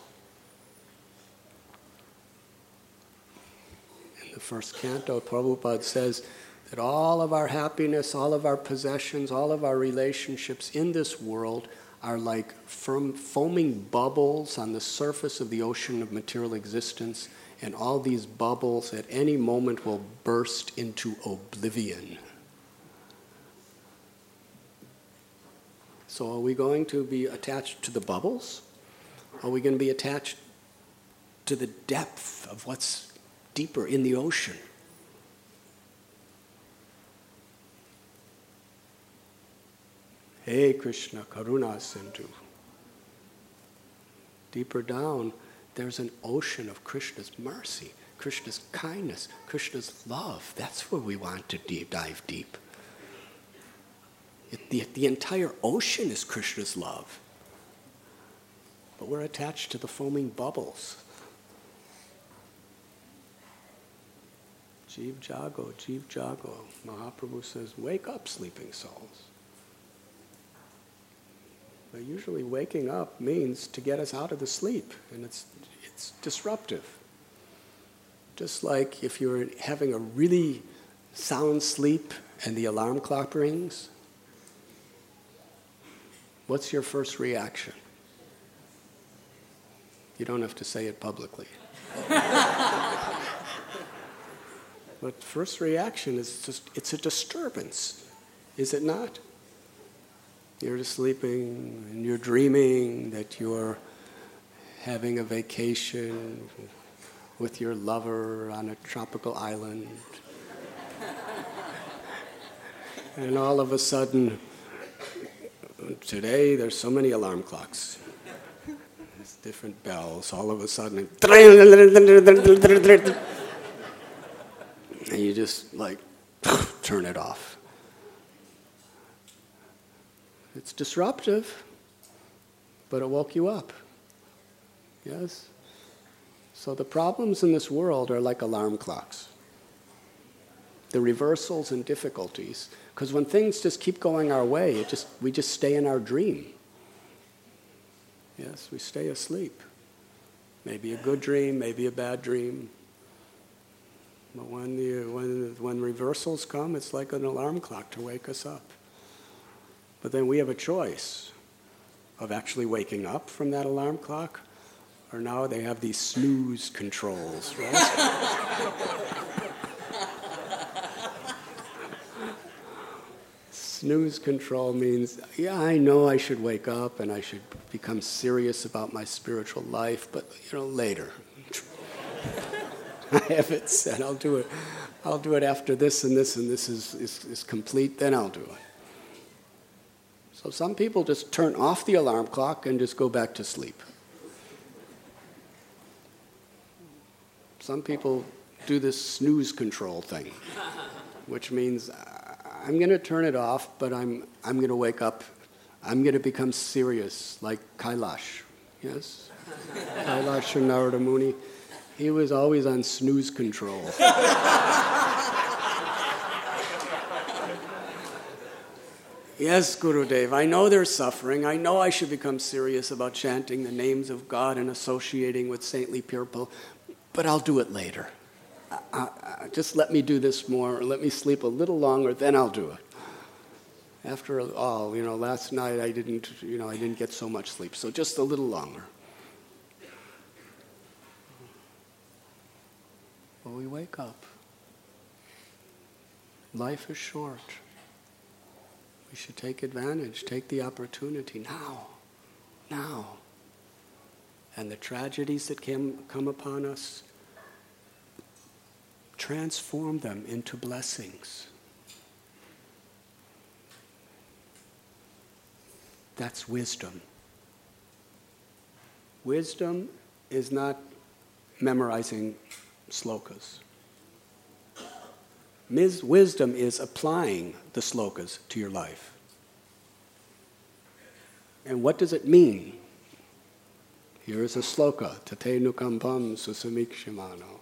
In the first canto, Prabhupada says that all of our happiness, all of our possessions, all of our relationships in this world are like foaming bubbles on the surface of the ocean of material existence, and all these bubbles at any moment will burst into oblivion. So are we going to be attached to the bubbles? Are we going to be attached to the depth of what's deeper in the ocean? Hey Krishna, Karuna Sindhu. Deeper down, there's an ocean of Krishna's mercy, Krishna's kindness, Krishna's love. That's where we want to dive deep. The entire ocean is Krishna's love. But we're attached to the foaming bubbles. Jeev Jago, Jeev Jago. Mahaprabhu says, wake up, sleeping souls. But usually waking up means to get us out of the sleep, and it's disruptive. Just like if you're having a really sound sleep and the alarm clock rings, what's your first reaction? You don't have to say it publicly. But first reaction is just, it's a disturbance, is it not? You're just sleeping and you're dreaming that you're having a vacation with your lover on a tropical island. And all of a sudden, today there's so many alarm clocks. There's different bells. All of a sudden, and you just like turn it off. It's disruptive, but it woke you up. Yes? So the problems in this world are like alarm clocks. The reversals and difficulties. Because when things just keep going our way, we just stay in our dream. Yes, we stay asleep. Maybe a good dream, maybe a bad dream. But when reversals come, it's like an alarm clock to wake us up. But then we have a choice of actually waking up from that alarm clock, or now they have these snooze controls, right? Snooze control means, yeah, I know I should wake up and I should become serious about my spiritual life, but later. I have it set. I'll do it after this and this is complete, then I'll do it. So some people just turn off the alarm clock and just go back to sleep. Some people do this snooze control thing, which means I'm going to turn it off, but I'm going to wake up. I'm going to become serious, like Kailash. Yes? Kailash and Narada Muni. He was always on snooze control. Yes, Gurudev, I know there's suffering. I know I should become serious about chanting the names of God and associating with saintly people, but I'll do it later. Just let me do this more, or let me sleep a little longer, then I'll do it. After all, last night I didn't get so much sleep, so just a little longer. But we wake up. Life is short. We should take advantage, take the opportunity now. And the tragedies that come upon us, transform them into blessings. That's wisdom. Wisdom is not memorizing slokas. Wisdom is applying the slokas to your life. And what does it mean? Here is a sloka, tate nukampam susamikshimano.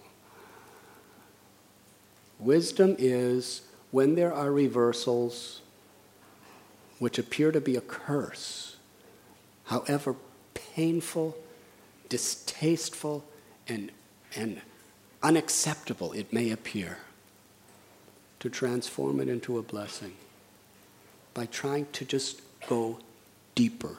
Wisdom is when there are reversals which appear to be a curse, however painful, distasteful, and unacceptable it may appear, to transform it into a blessing by trying to just go deeper.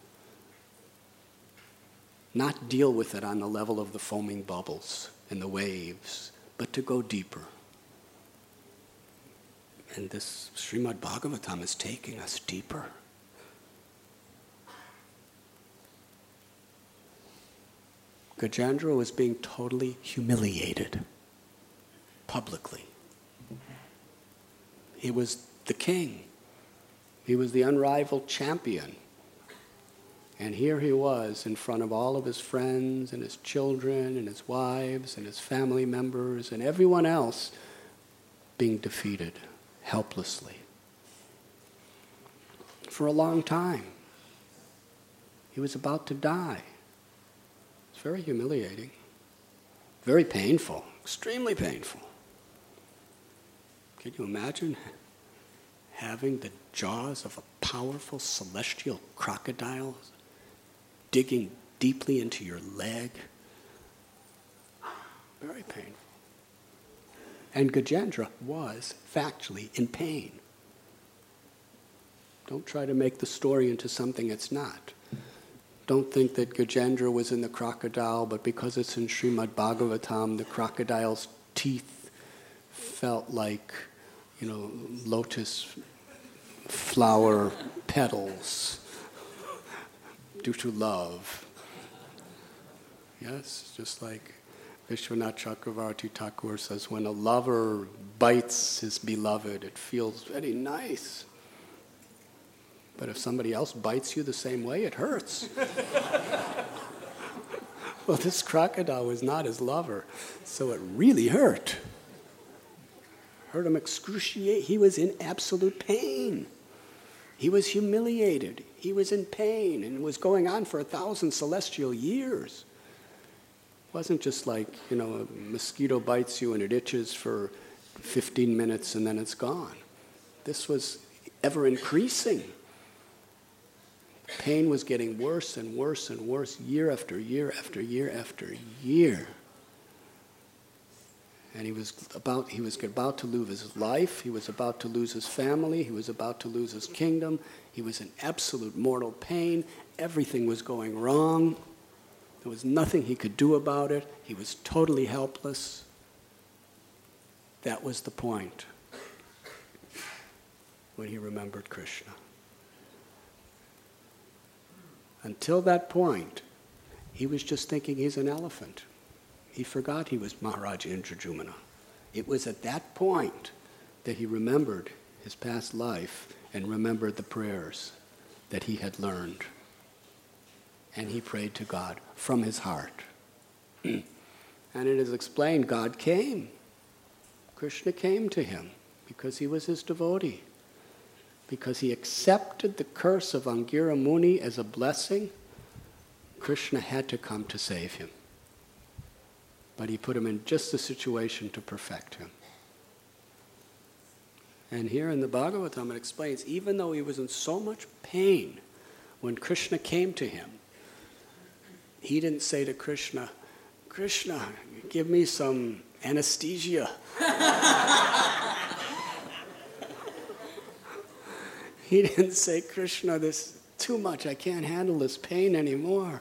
Not deal with it on the level of the foaming bubbles and the waves, but to go deeper. And this Srimad Bhagavatam is taking us deeper. Gajendra was being totally humiliated, publicly. He was the king. He was the unrivaled champion. And here he was in front of all of his friends and his children and his wives and his family members and everyone else being defeated helplessly for a long time. He was about to die. It's very humiliating, very painful, extremely painful. Can you imagine having the jaws of a powerful celestial crocodile digging deeply into your leg? Very painful. And Gajendra was factually in pain. Don't try to make the story into something it's not. Don't think that Gajendra was in the crocodile, but because it's in Srimad Bhagavatam, the crocodile's teeth felt like, lotus flower petals due to love. Yes, just like Vishwanath Chakravarti Thakur says, when a lover bites his beloved, it feels very nice. But if somebody else bites you the same way, it hurts. Well, this crocodile was not his lover, so it really hurt. Hurt him excruciating. He was in absolute pain. He was humiliated. He was in pain, and it was going on for 1,000 celestial years. It wasn't just like, a mosquito bites you and it itches for 15 minutes and then it's gone. This was ever increasing. Pain was getting worse and worse and worse year after year after year after year. And he was about to lose his life, he was about to lose his family, he was about to lose his kingdom, he was in absolute mortal pain, everything was going wrong, there was nothing he could do about it, he was totally helpless. That was the point when he remembered Krishna. Until that point, he was just thinking he's an elephant. He forgot he was Maharaja Indradyumna. It was at that point that he remembered his past life and remembered the prayers that he had learned. And he prayed to God from his heart. And it is explained, God came. Krishna came to him because he was his devotee. Because he accepted the curse of Angira Muni as a blessing, Krishna had to come to save him. But he put him in just the situation to perfect him. And here in the Bhagavatam it explains, even though he was in so much pain, when Krishna came to him, he didn't say to Krishna, Krishna, give me some anesthesia. He didn't say, Krishna, this is too much, I can't handle this pain anymore.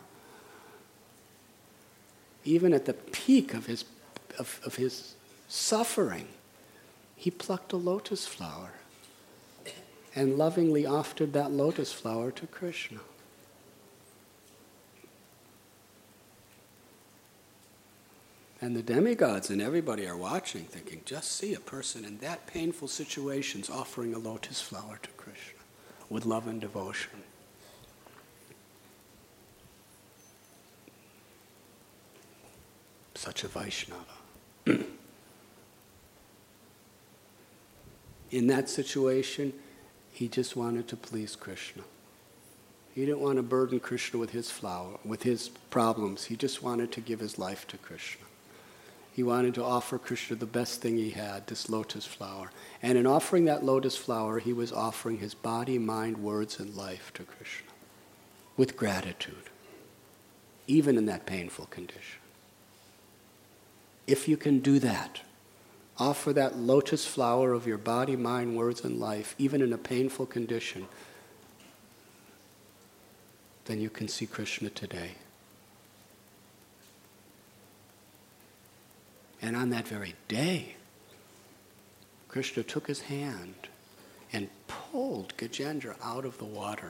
Even at the peak of his suffering, he plucked a lotus flower and lovingly offered that lotus flower to Krishna. And the demigods and everybody are watching, thinking, just see a person in that painful situations offering a lotus flower to Krishna with love and devotion. Such a Vaishnava. In that situation, he just wanted to please Krishna. He didn't want to burden Krishna with his flower, with his problems. He just wanted to give his life to Krishna. He wanted to offer Krishna the best thing he had, this lotus flower. And in offering that lotus flower, he was offering his body, mind, words, and life to Krishna with gratitude, even in that painful condition. If you can do that, offer that lotus flower of your body, mind, words, and life, even in a painful condition, then you can see Krishna today. And on that very day, Krishna took his hand and pulled Gajendra out of the water.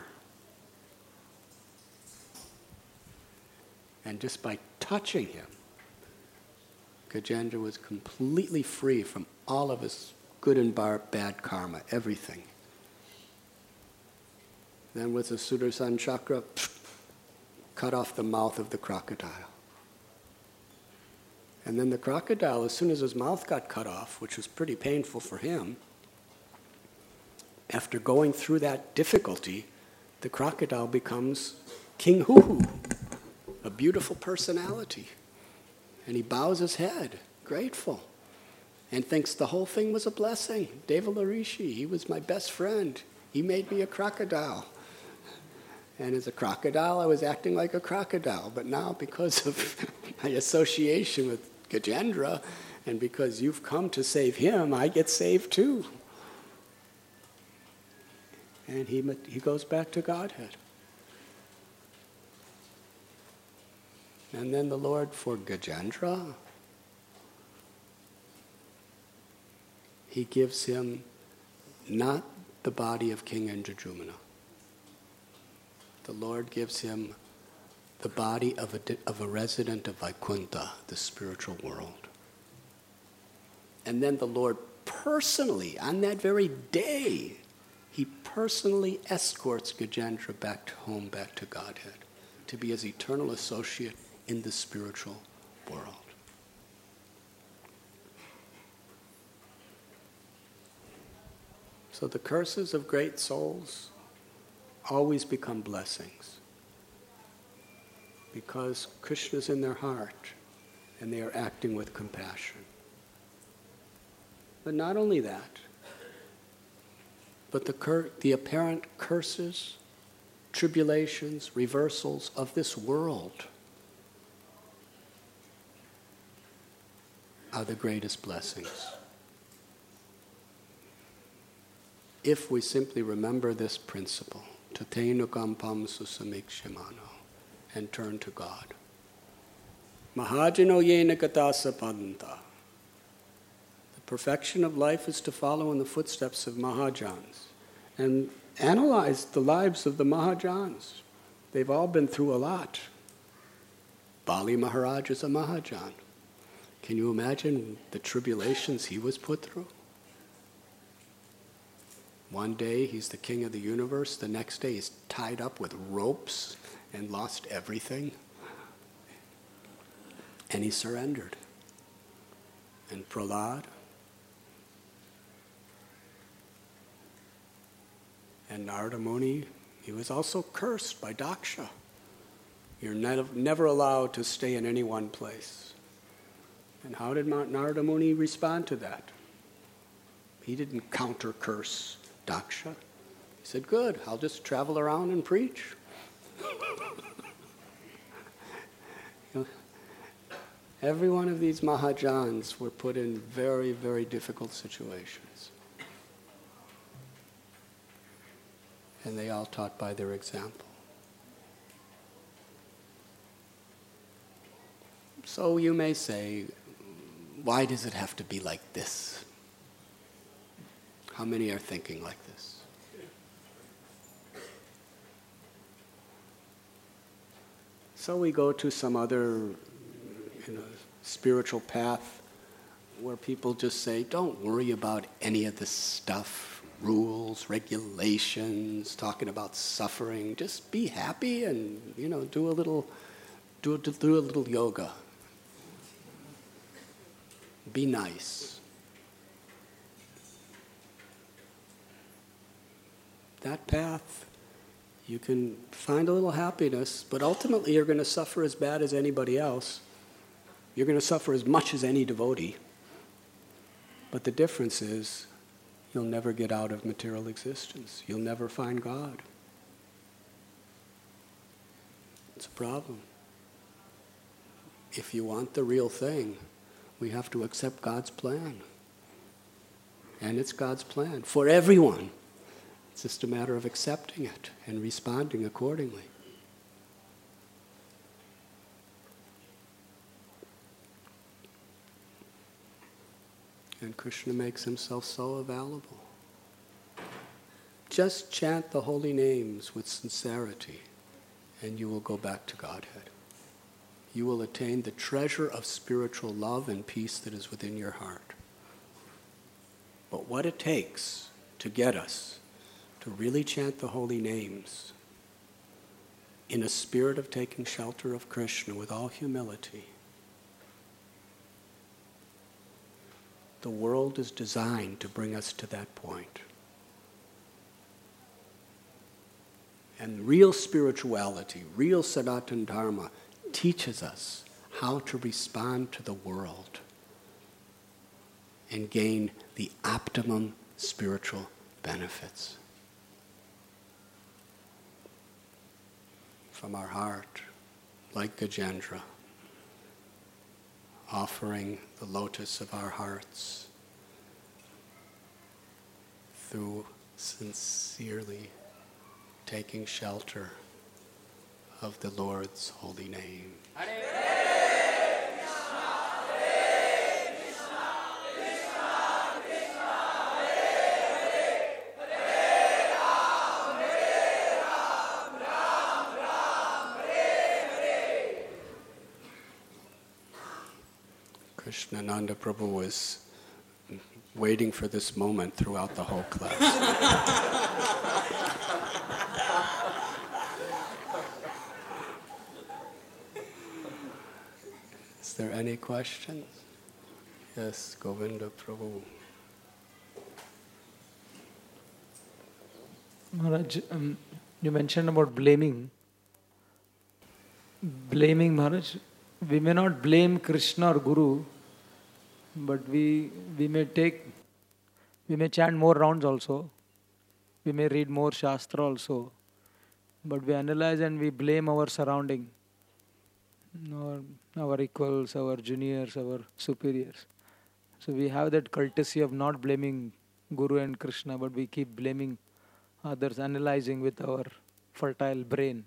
And just by touching him, Gajendra was completely free from all of his good and bad karma, everything. Then with the Sudarshan chakra, cut off the mouth of the crocodile. And then the crocodile, as soon as his mouth got cut off, which was pretty painful for him, after going through that difficulty, the crocodile becomes King Huhu, a beautiful personality. And he bows his head, grateful, and thinks the whole thing was a blessing. Devala Rishi, he was my best friend. He made me a crocodile. And as a crocodile, I was acting like a crocodile. But now, because of my association with Gajendra, and because you've come to save him, I get saved too. And he goes back to Godhead. And then the Lord, for Gajendra, he gives him not the body of King Indradyumna. The Lord gives him the body of a resident of Vaikuntha, the spiritual world. And then the Lord personally, on that very day, he personally escorts Gajendra back home, back to Godhead, to be his eternal associate in the spiritual world. So the curses of great souls always become blessings, because Krishna's in their heart and they are acting with compassion. But not only that, but the apparent curses, tribulations, reversals of this world are the greatest blessings. If we simply remember this principle, Tatenukam pam susamikshimano, and turn to God. Mahajano yena katasa padanta. The perfection of life is to follow in the footsteps of Mahajans and analyze the lives of the Mahajans. They've all been through a lot. Bali Maharaj is a Mahajan. Can you imagine the tribulations he was put through? One day he's the king of the universe, the next day he's tied up with ropes and lost everything. And he surrendered. And Prahlad and Narada Muni, he was also cursed by Daksha. You're never allowed to stay in any one place. And how did Narada Muni respond to that? He didn't counter-curse Daksha. He said, good, I'll just travel around and preach. Every one of these Mahajans were put in very, very difficult situations. And they all taught by their example. So you may say, why does it have to be like this? How many are thinking like this? So we go to some other spiritual path where people just say, don't worry about any of this stuff, rules, regulations, talking about suffering. Just be happy and, do a little yoga. Be nice. That path, you can find a little happiness, but ultimately you're going to suffer as bad as anybody else. You're going to suffer as much as any devotee. But the difference is, you'll never get out of material existence. You'll never find God. It's a problem. If you want the real thing, we have to accept God's plan. And it's God's plan for everyone. It's just a matter of accepting it and responding accordingly. And Krishna makes himself so available. Just chant the holy names with sincerity, and you will go back to Godhead. You will attain the treasure of spiritual love and peace that is within your heart. But what it takes to get us to really chant the holy names in a spirit of taking shelter of Krishna with all humility. The world is designed to bring us to that point. And real spirituality, real Sanatana Dharma, teaches us how to respond to the world and gain the optimum spiritual benefits from our heart, like Gajendra, offering the lotus of our hearts through sincerely taking shelter of the Lord's holy name. Krishnananda Prabhu was waiting for this moment throughout the whole class. Is there any questions? Yes, Govinda Prabhu. Maharaj, you mentioned about blaming. Blaming, Maharaj, we may not blame Krishna or Guru, but we may chant more rounds also. We may read more Shastra also. But we analyze and we blame our surrounding. Our equals, our juniors, our superiors. So we have that courtesy of not blaming Guru and Krishna, but we keep blaming others, analyzing with our fertile brain.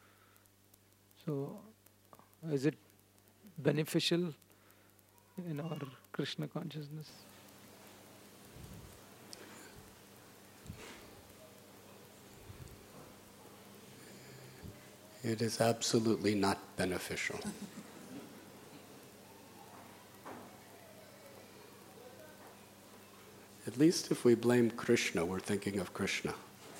So is it beneficial in our Krishna consciousness? It is absolutely not beneficial. At least if we blame Krishna, we're thinking of Krishna.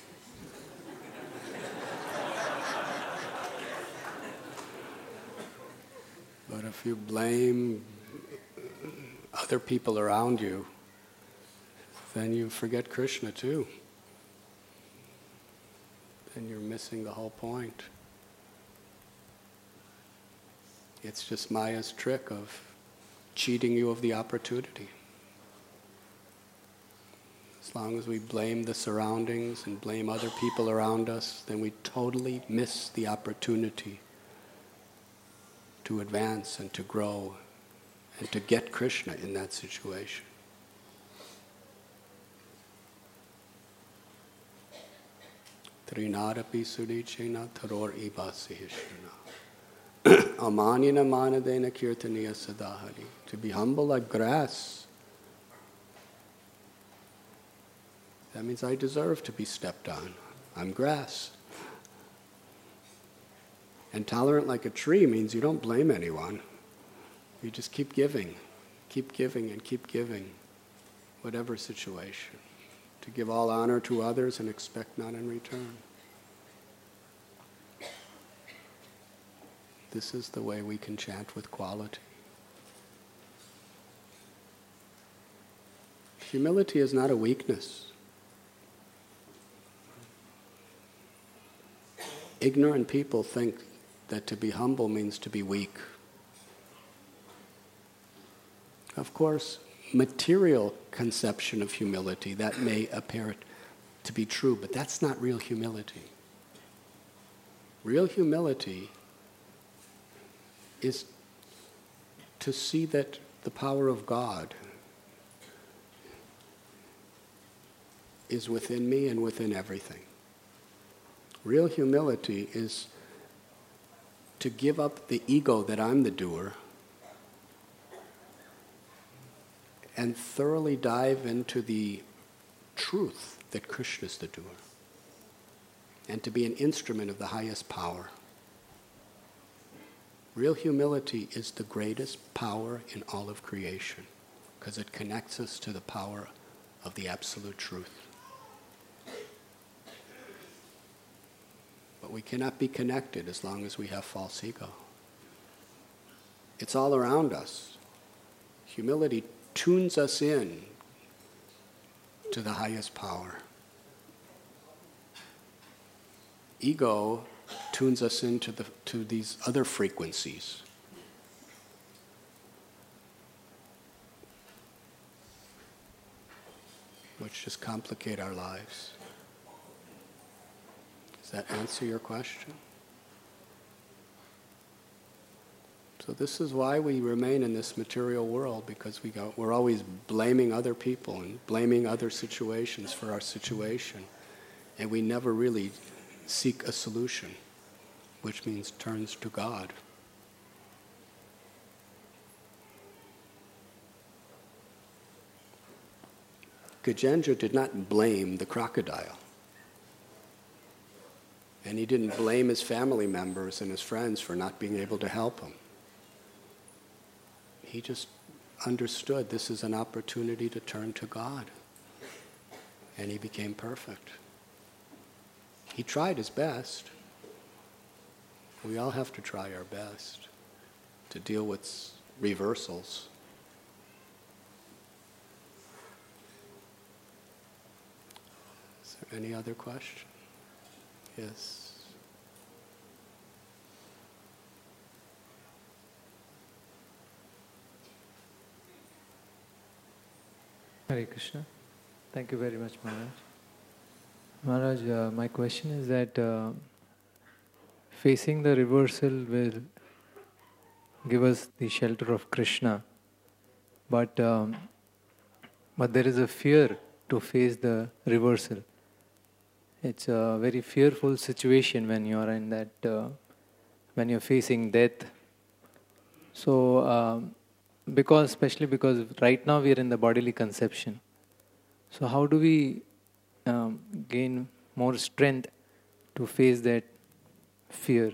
But if you blame other people around you, then you forget Krishna too. Then you're missing the whole point. It's just Maya's trick of cheating you of the opportunity. As long as we blame the surroundings and blame other people around us, then we totally miss the opportunity to advance and to grow and to get Krishna in that situation. Trinadapi sudicena taror ibasihishana. Amanina manadena kirtaniya sadahari. To be humble like grass. That means I deserve to be stepped on. I'm grass. And tolerant like a tree means you don't blame anyone. You just keep giving and keep giving, whatever situation. To give all honor to others and expect none in return. This is the way we can chant with quality. Humility is not a weakness. Ignorant people think that to be humble means to be weak. Of course, material conception of humility, that may appear to be true, but that's not real humility. Real humility is to see that the power of God is within me and within everything. Real humility is to give up the ego that I'm the doer and thoroughly dive into the truth that Krishna is the doer, and to be an instrument of the highest power. Real humility is the greatest power in all of creation, because it connects us to the power of the absolute truth. But we cannot be connected as long as we have false ego. It's all around us. Humility tunes us in to the highest power. Ego tunes us into to these other frequencies. Which just complicate our lives. Does that answer your question? So this is why we remain in this material world, because we're always blaming other people and blaming other situations for our situation. And we never really seek a solution, which means turns to God. Gajendra did not blame the crocodile. And he didn't blame his family members and his friends for not being able to help him. He just understood this is an opportunity to turn to God. And he became perfect. He tried his best. We all have to try our best to deal with reversals. Is there any other question? Yes. Hare Krishna. Thank you very much, Maharaj. Maharaj, my question is that facing the reversal will give us the shelter of Krishna, but there is a fear to face the reversal. It's a very fearful situation when you are in that, when you're facing death. So, especially because right now we are in the bodily conception. So how do we gain more strength to face that fear?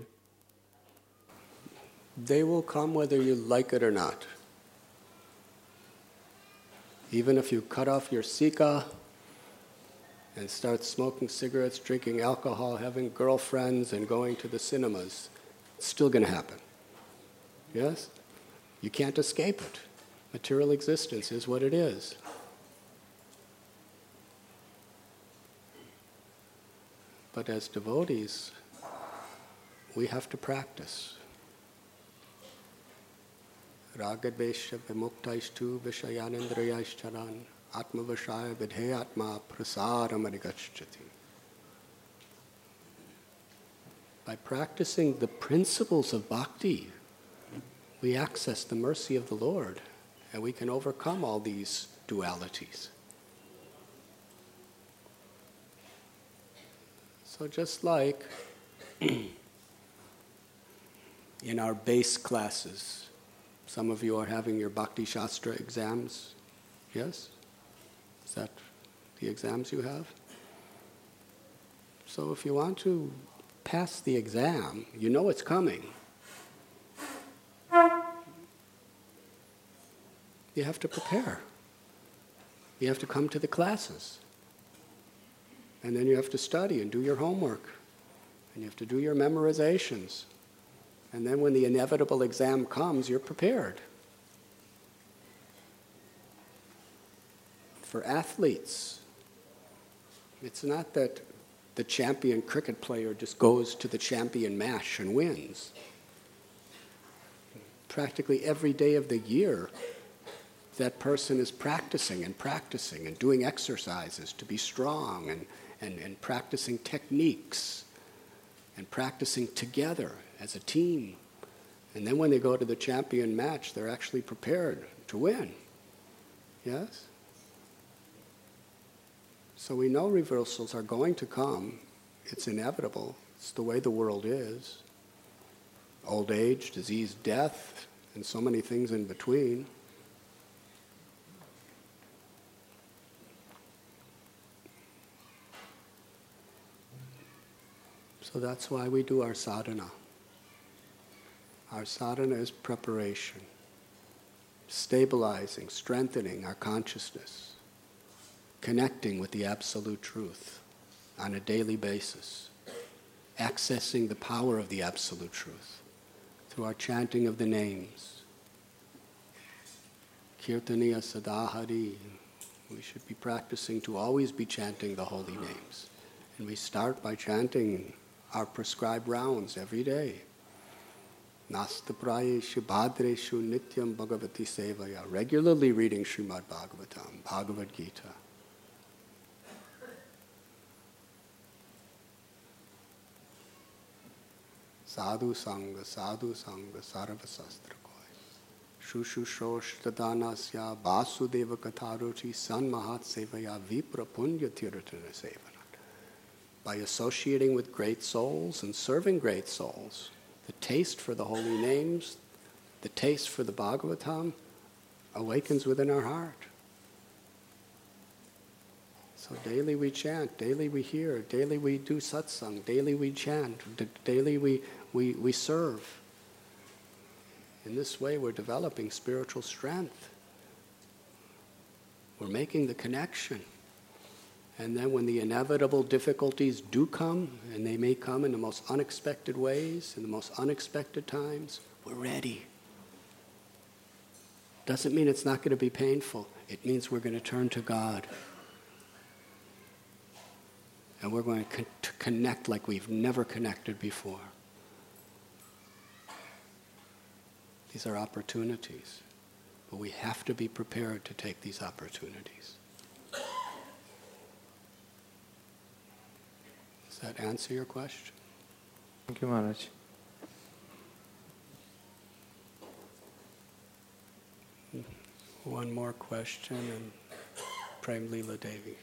They will come whether you like it or not. Even if you cut off your sika and start smoking cigarettes, drinking alcohol, having girlfriends, and going to the cinemas, it's still going to happen. Yes? You can't escape it. Material existence is what it is. But as devotees, we have to practice. Ragadvesha vimuktaishtu vishayanendrayashcharan atmavashaya vidheyatma prasaramarigaschati. By practicing the principles of bhakti, we access the mercy of the Lord, and we can overcome all these dualities. So just like in our base classes, some of you are having your Bhakti Shastra exams, yes? Is that the exams you have? So if you want to pass the exam, you know it's coming. You have to prepare. You have to come to the classes. And then you have to study and do your homework. And you have to do your memorizations. And then when the inevitable exam comes, you're prepared. For athletes, it's not that the champion cricket player just goes to the champion match and wins. Practically every day of the year, that person is practicing and doing exercises to be strong and practicing techniques and practicing together as a team. And then when they go to the champion match, they're actually prepared to win. Yes? So we know reversals are going to come. It's inevitable. It's the way the world is. Old age, disease, death, and so many things in between. So that's why we do our sadhana. Our sadhana is preparation, stabilizing, strengthening our consciousness, connecting with the Absolute Truth on a daily basis, accessing the power of the Absolute Truth through our chanting of the names. Kirtaniya Sadahari. We should be practicing to always be chanting the holy names. And we start by chanting our prescribed rounds every day. Nastaprayeshu bhadreshu nityam bhagavati sevaya. Regularly reading Srimad Bhagavatam, Bhagavad Gita. Sadhu Sangha, Sarva Sastra Koi. Shushu Shoshtadhanasya Vasudeva Katharuchi San Mahat Sevaya Vipra Punya Tirtana Sevana. By associating with great souls and serving great souls, the taste for the holy names, the taste for the Bhagavatam awakens within our heart. So daily we chant, daily we hear, daily we do satsang, daily we chant, daily we serve. In this way we're developing spiritual strength. We're making the connection. And then when the inevitable difficulties do come, and they may come in the most unexpected ways, in the most unexpected times, we're ready. Doesn't mean it's not going to be painful. It means we're going to turn to God. And we're going to connect like we've never connected before. These are opportunities. But we have to be prepared to take these opportunities. Does that answer your question? Thank you, Maharaj. One more question, and Prem Leela Devi.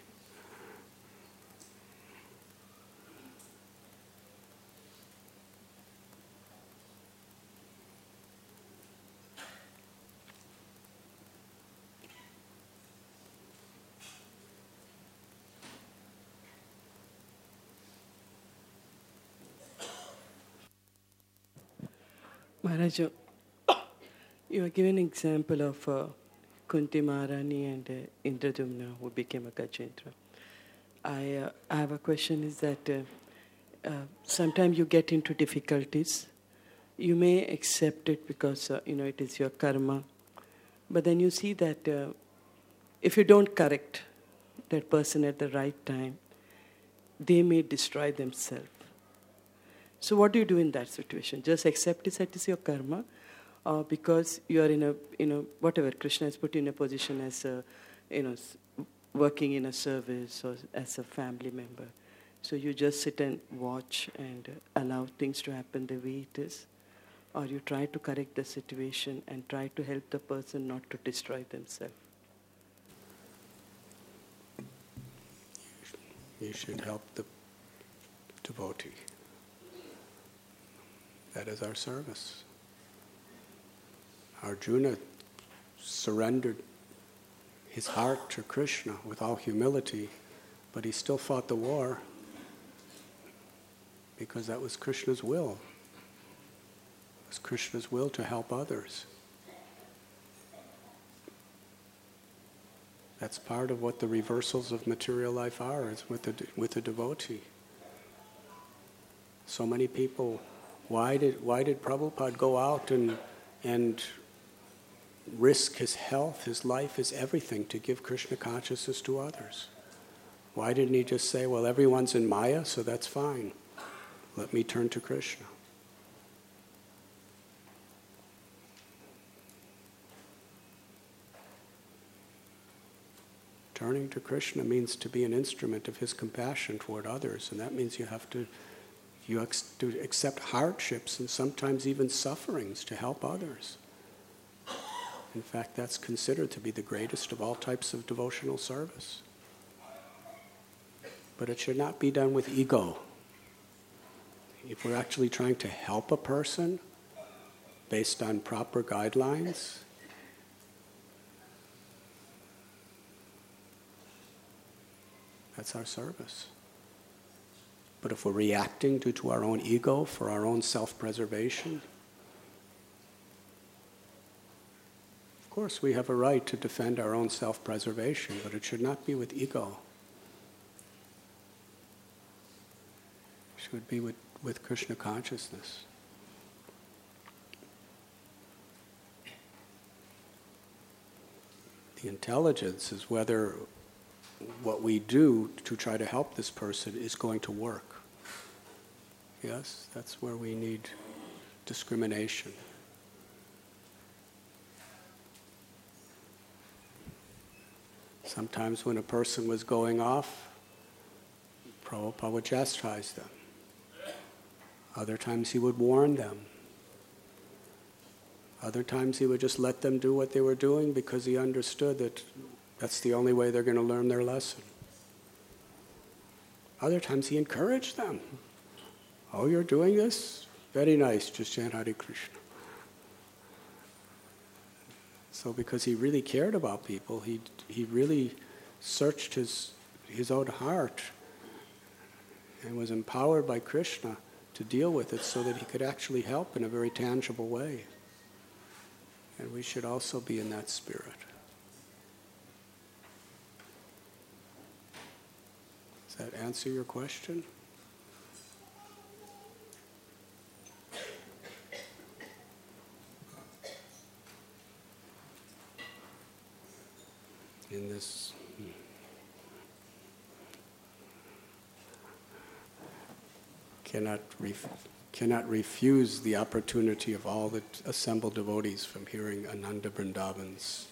Maharaj, you are giving an example of Kunti Maharani and Indradumna, who became a Gajendra. I have a question, is that sometimes you get into difficulties. You may accept it because, it is your karma. But then you see that if you don't correct that person at the right time, they may destroy themselves. So what do you do in that situation? Just accept it that is your karma, or because you are whatever Krishna has put you in a position as working in a service or as a family member. So you just sit and watch and allow things to happen the way it is, or you try to correct the situation and try to help the person not to destroy themselves. You should help the devotee. That is our service. Arjuna surrendered his heart to Krishna with all humility, but he still fought the war because that was Krishna's will. It was Krishna's will to help others. That's part of what the reversals of material life are, is with the devotee. So many people, why did Prabhupada go out and risk his health, his life, his everything to give Krishna consciousness to others? Why didn't he just say, well, everyone's in Maya, so that's fine. Let me turn to Krishna. Turning to Krishna means to be an instrument of his compassion toward others, and that means you have to accept hardships and sometimes even sufferings to help others. In fact, that's considered to be the greatest of all types of devotional service. But it should not be done with ego. If we're actually trying to help a person based on proper guidelines, that's our service. But if we're reacting due to our own ego, for our own self-preservation, of course we have a right to defend our own self-preservation, but it should not be with ego. It should be with Krishna consciousness. The intelligence is whether what we do to try to help this person is going to work. Yes, that's where we need discrimination. Sometimes when a person was going off, Prabhupada would chastise them. Other times he would warn them. Other times he would just let them do what they were doing because he understood that that's the only way they're going to learn their lesson. Other times he encouraged them. Oh, you're doing this? Very nice, just chant Hare Krishna. So because he really cared about people, he really searched his own heart and was empowered by Krishna to deal with it so that he could actually help in a very tangible way. And we should also be in that spirit. Does that answer your question? In this cannot refuse the opportunity of all the assembled devotees from hearing Ananda Vrindavan's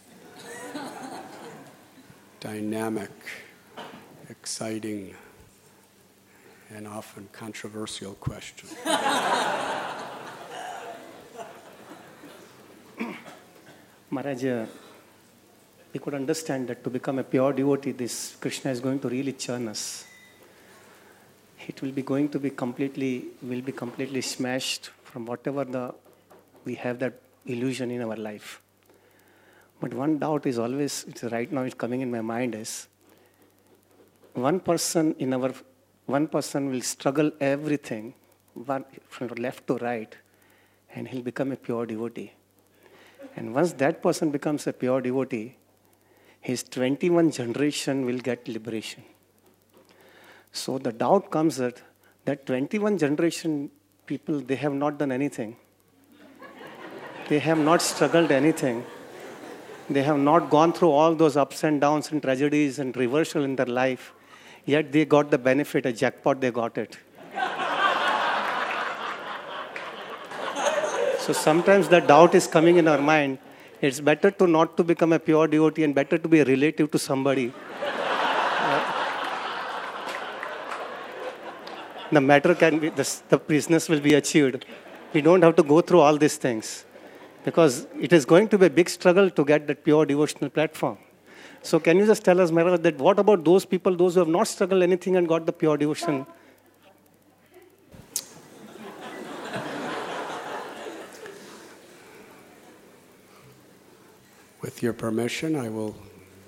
dynamic, exciting, and often controversial question. Maharaj, we could understand that to become a pure devotee, this Krishna is going to really churn us. It will be completely smashed from whatever we have that illusion in our life. But one doubt is always, right now it's coming in my mind is, one person will struggle everything, from left to right, and he'll become a pure devotee. And once that person becomes a pure devotee, his 21 generation will get liberation. So the doubt comes that 21 generation people, they have not done anything. They have not struggled anything. They have not gone through all those ups and downs and tragedies and reversal in their life. Yet they got the benefit, a jackpot, they got it. So sometimes the doubt is coming in our mind. It's better to not to become a pure devotee and better to be a relative to somebody. The matter can be, the business will be achieved. We don't have to go through all these things because it is going to be a big struggle to get that pure devotional platform. So can you just tell us, Maharaj, that what about those people, those who have not struggled anything and got the pure devotion? With your permission, I will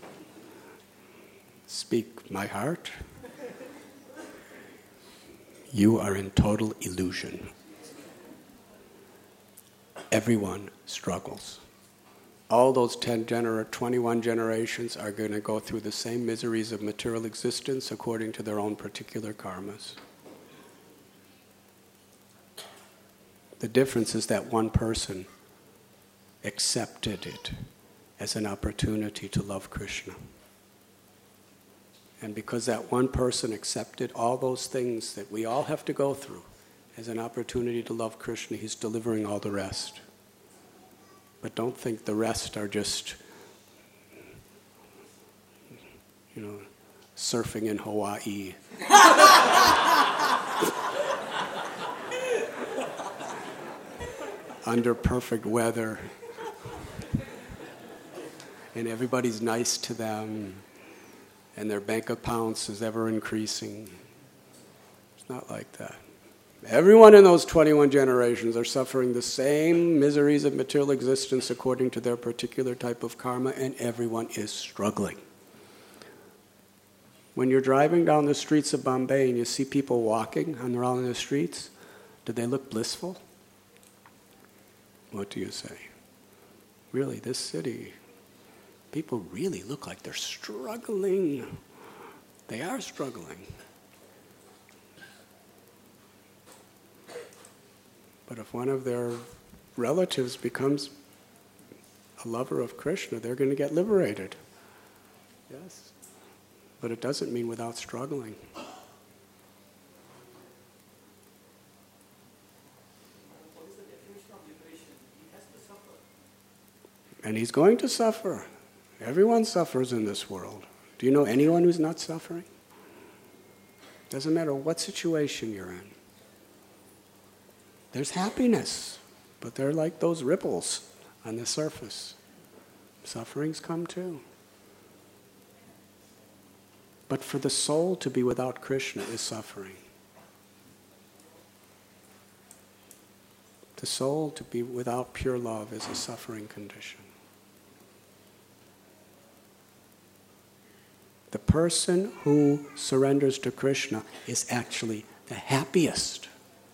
speak my heart. You are in total illusion. Everyone struggles. All those 21 generations are going to go through the same miseries of material existence according to their own particular karmas. The difference is that one person accepted it as an opportunity to love Krishna. And because that one person accepted all those things that we all have to go through as an opportunity to love Krishna, he's delivering all the rest. But don't think the rest are just, surfing in Hawaii. Under perfect weather. And everybody's nice to them. And their bank accounts is ever increasing. It's not like that. Everyone in those 21 generations are suffering the same miseries of material existence according to their particular type of karma, and everyone is struggling. When you're driving down the streets of Bombay and you see people walking and they're all in the streets, do they look blissful? What do you say? Really, this city, people really look like they're struggling. They are struggling. But if one of their relatives becomes a lover of Krishna, they're going to get liberated. Yes. But it doesn't mean without struggling. What is the definition of liberation? He has to suffer. And he's going to suffer. Everyone suffers in this world. Do you know anyone who's not suffering? Doesn't matter what situation you're in. There's happiness, but they're like those ripples on the surface. Sufferings come too. But for the soul to be without Krishna is suffering. The soul to be without pure love is a suffering condition. The person who surrenders to Krishna is actually the happiest.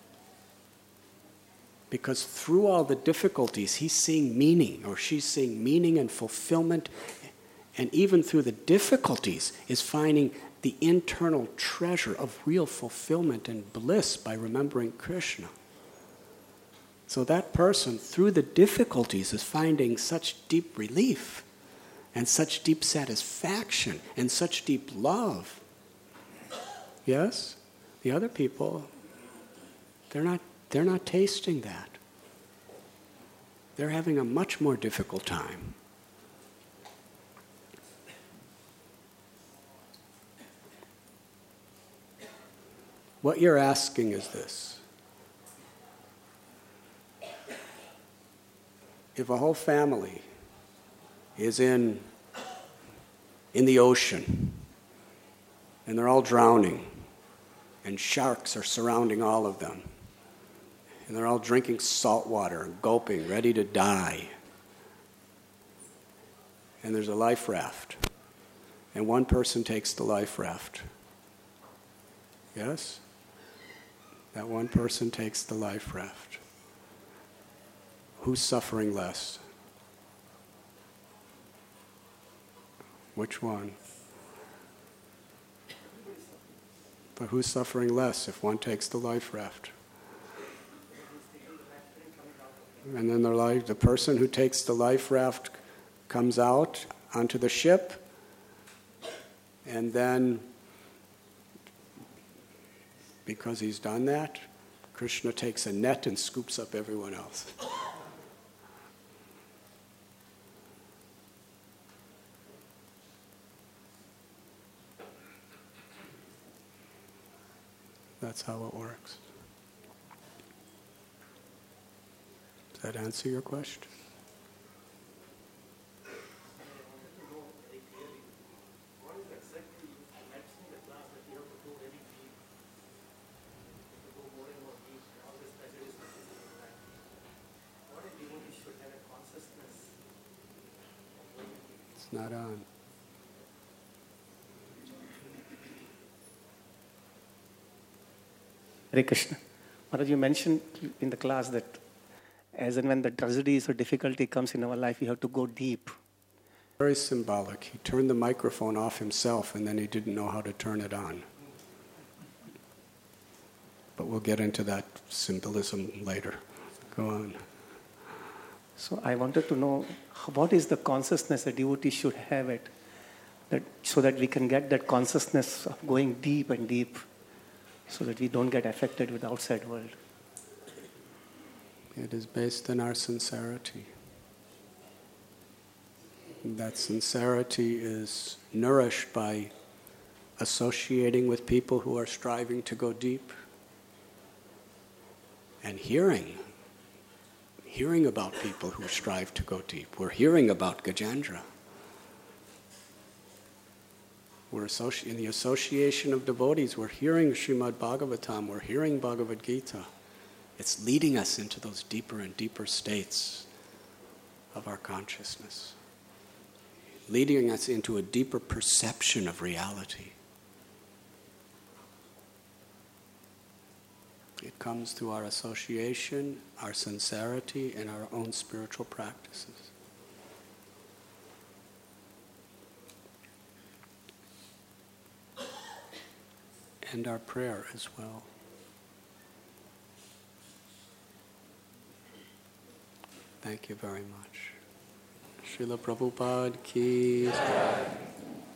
Because through all the difficulties, he's seeing meaning, or she's seeing meaning and fulfillment, and even through the difficulties is finding the internal treasure of real fulfillment and bliss by remembering Krishna. So that person, through the difficulties, is finding such deep relief and such deep satisfaction and such deep love. Yes? The other people, they're not tasting that. They're having a much more difficult time. What you're asking is this. If a whole family is in the ocean and they're all drowning and sharks are surrounding all of them, and they're all drinking salt water and gulping, ready to die. And there's a life raft. And one person takes the life raft. Yes? That one person takes the life raft. Who's suffering less? Which one? But who's suffering less if one takes the life raft? And then the person who takes the life raft comes out onto the ship, and then, because he's done that, Krishna takes a net and scoops up everyone else. That's how it works. Does that answer your question? It's not on. Hare Krishna. Maharaj, you mentioned in the class that as and when the tragedies or difficulty comes in our life, we have to go deep. Very symbolic. He turned the microphone off himself and then he didn't know how to turn it on. But we'll get into that symbolism later. Go on. So I wanted to know what is the consciousness a devotee should have so that we can get that consciousness of going deep and deep so that we don't get affected with the outside world. It is based on our sincerity. That sincerity is nourished by associating with people who are striving to go deep and hearing about people who strive to go deep. We're hearing about Gajendra. We're in the association of devotees. We're hearing Srimad Bhagavatam. We're hearing Bhagavad Gita. It's leading us into those deeper and deeper states of our consciousness, leading us into a deeper perception of reality. It comes through our association, our sincerity, and our own spiritual practices. And our prayer as well. Thank you very much. Srila Prabhupada ki jai.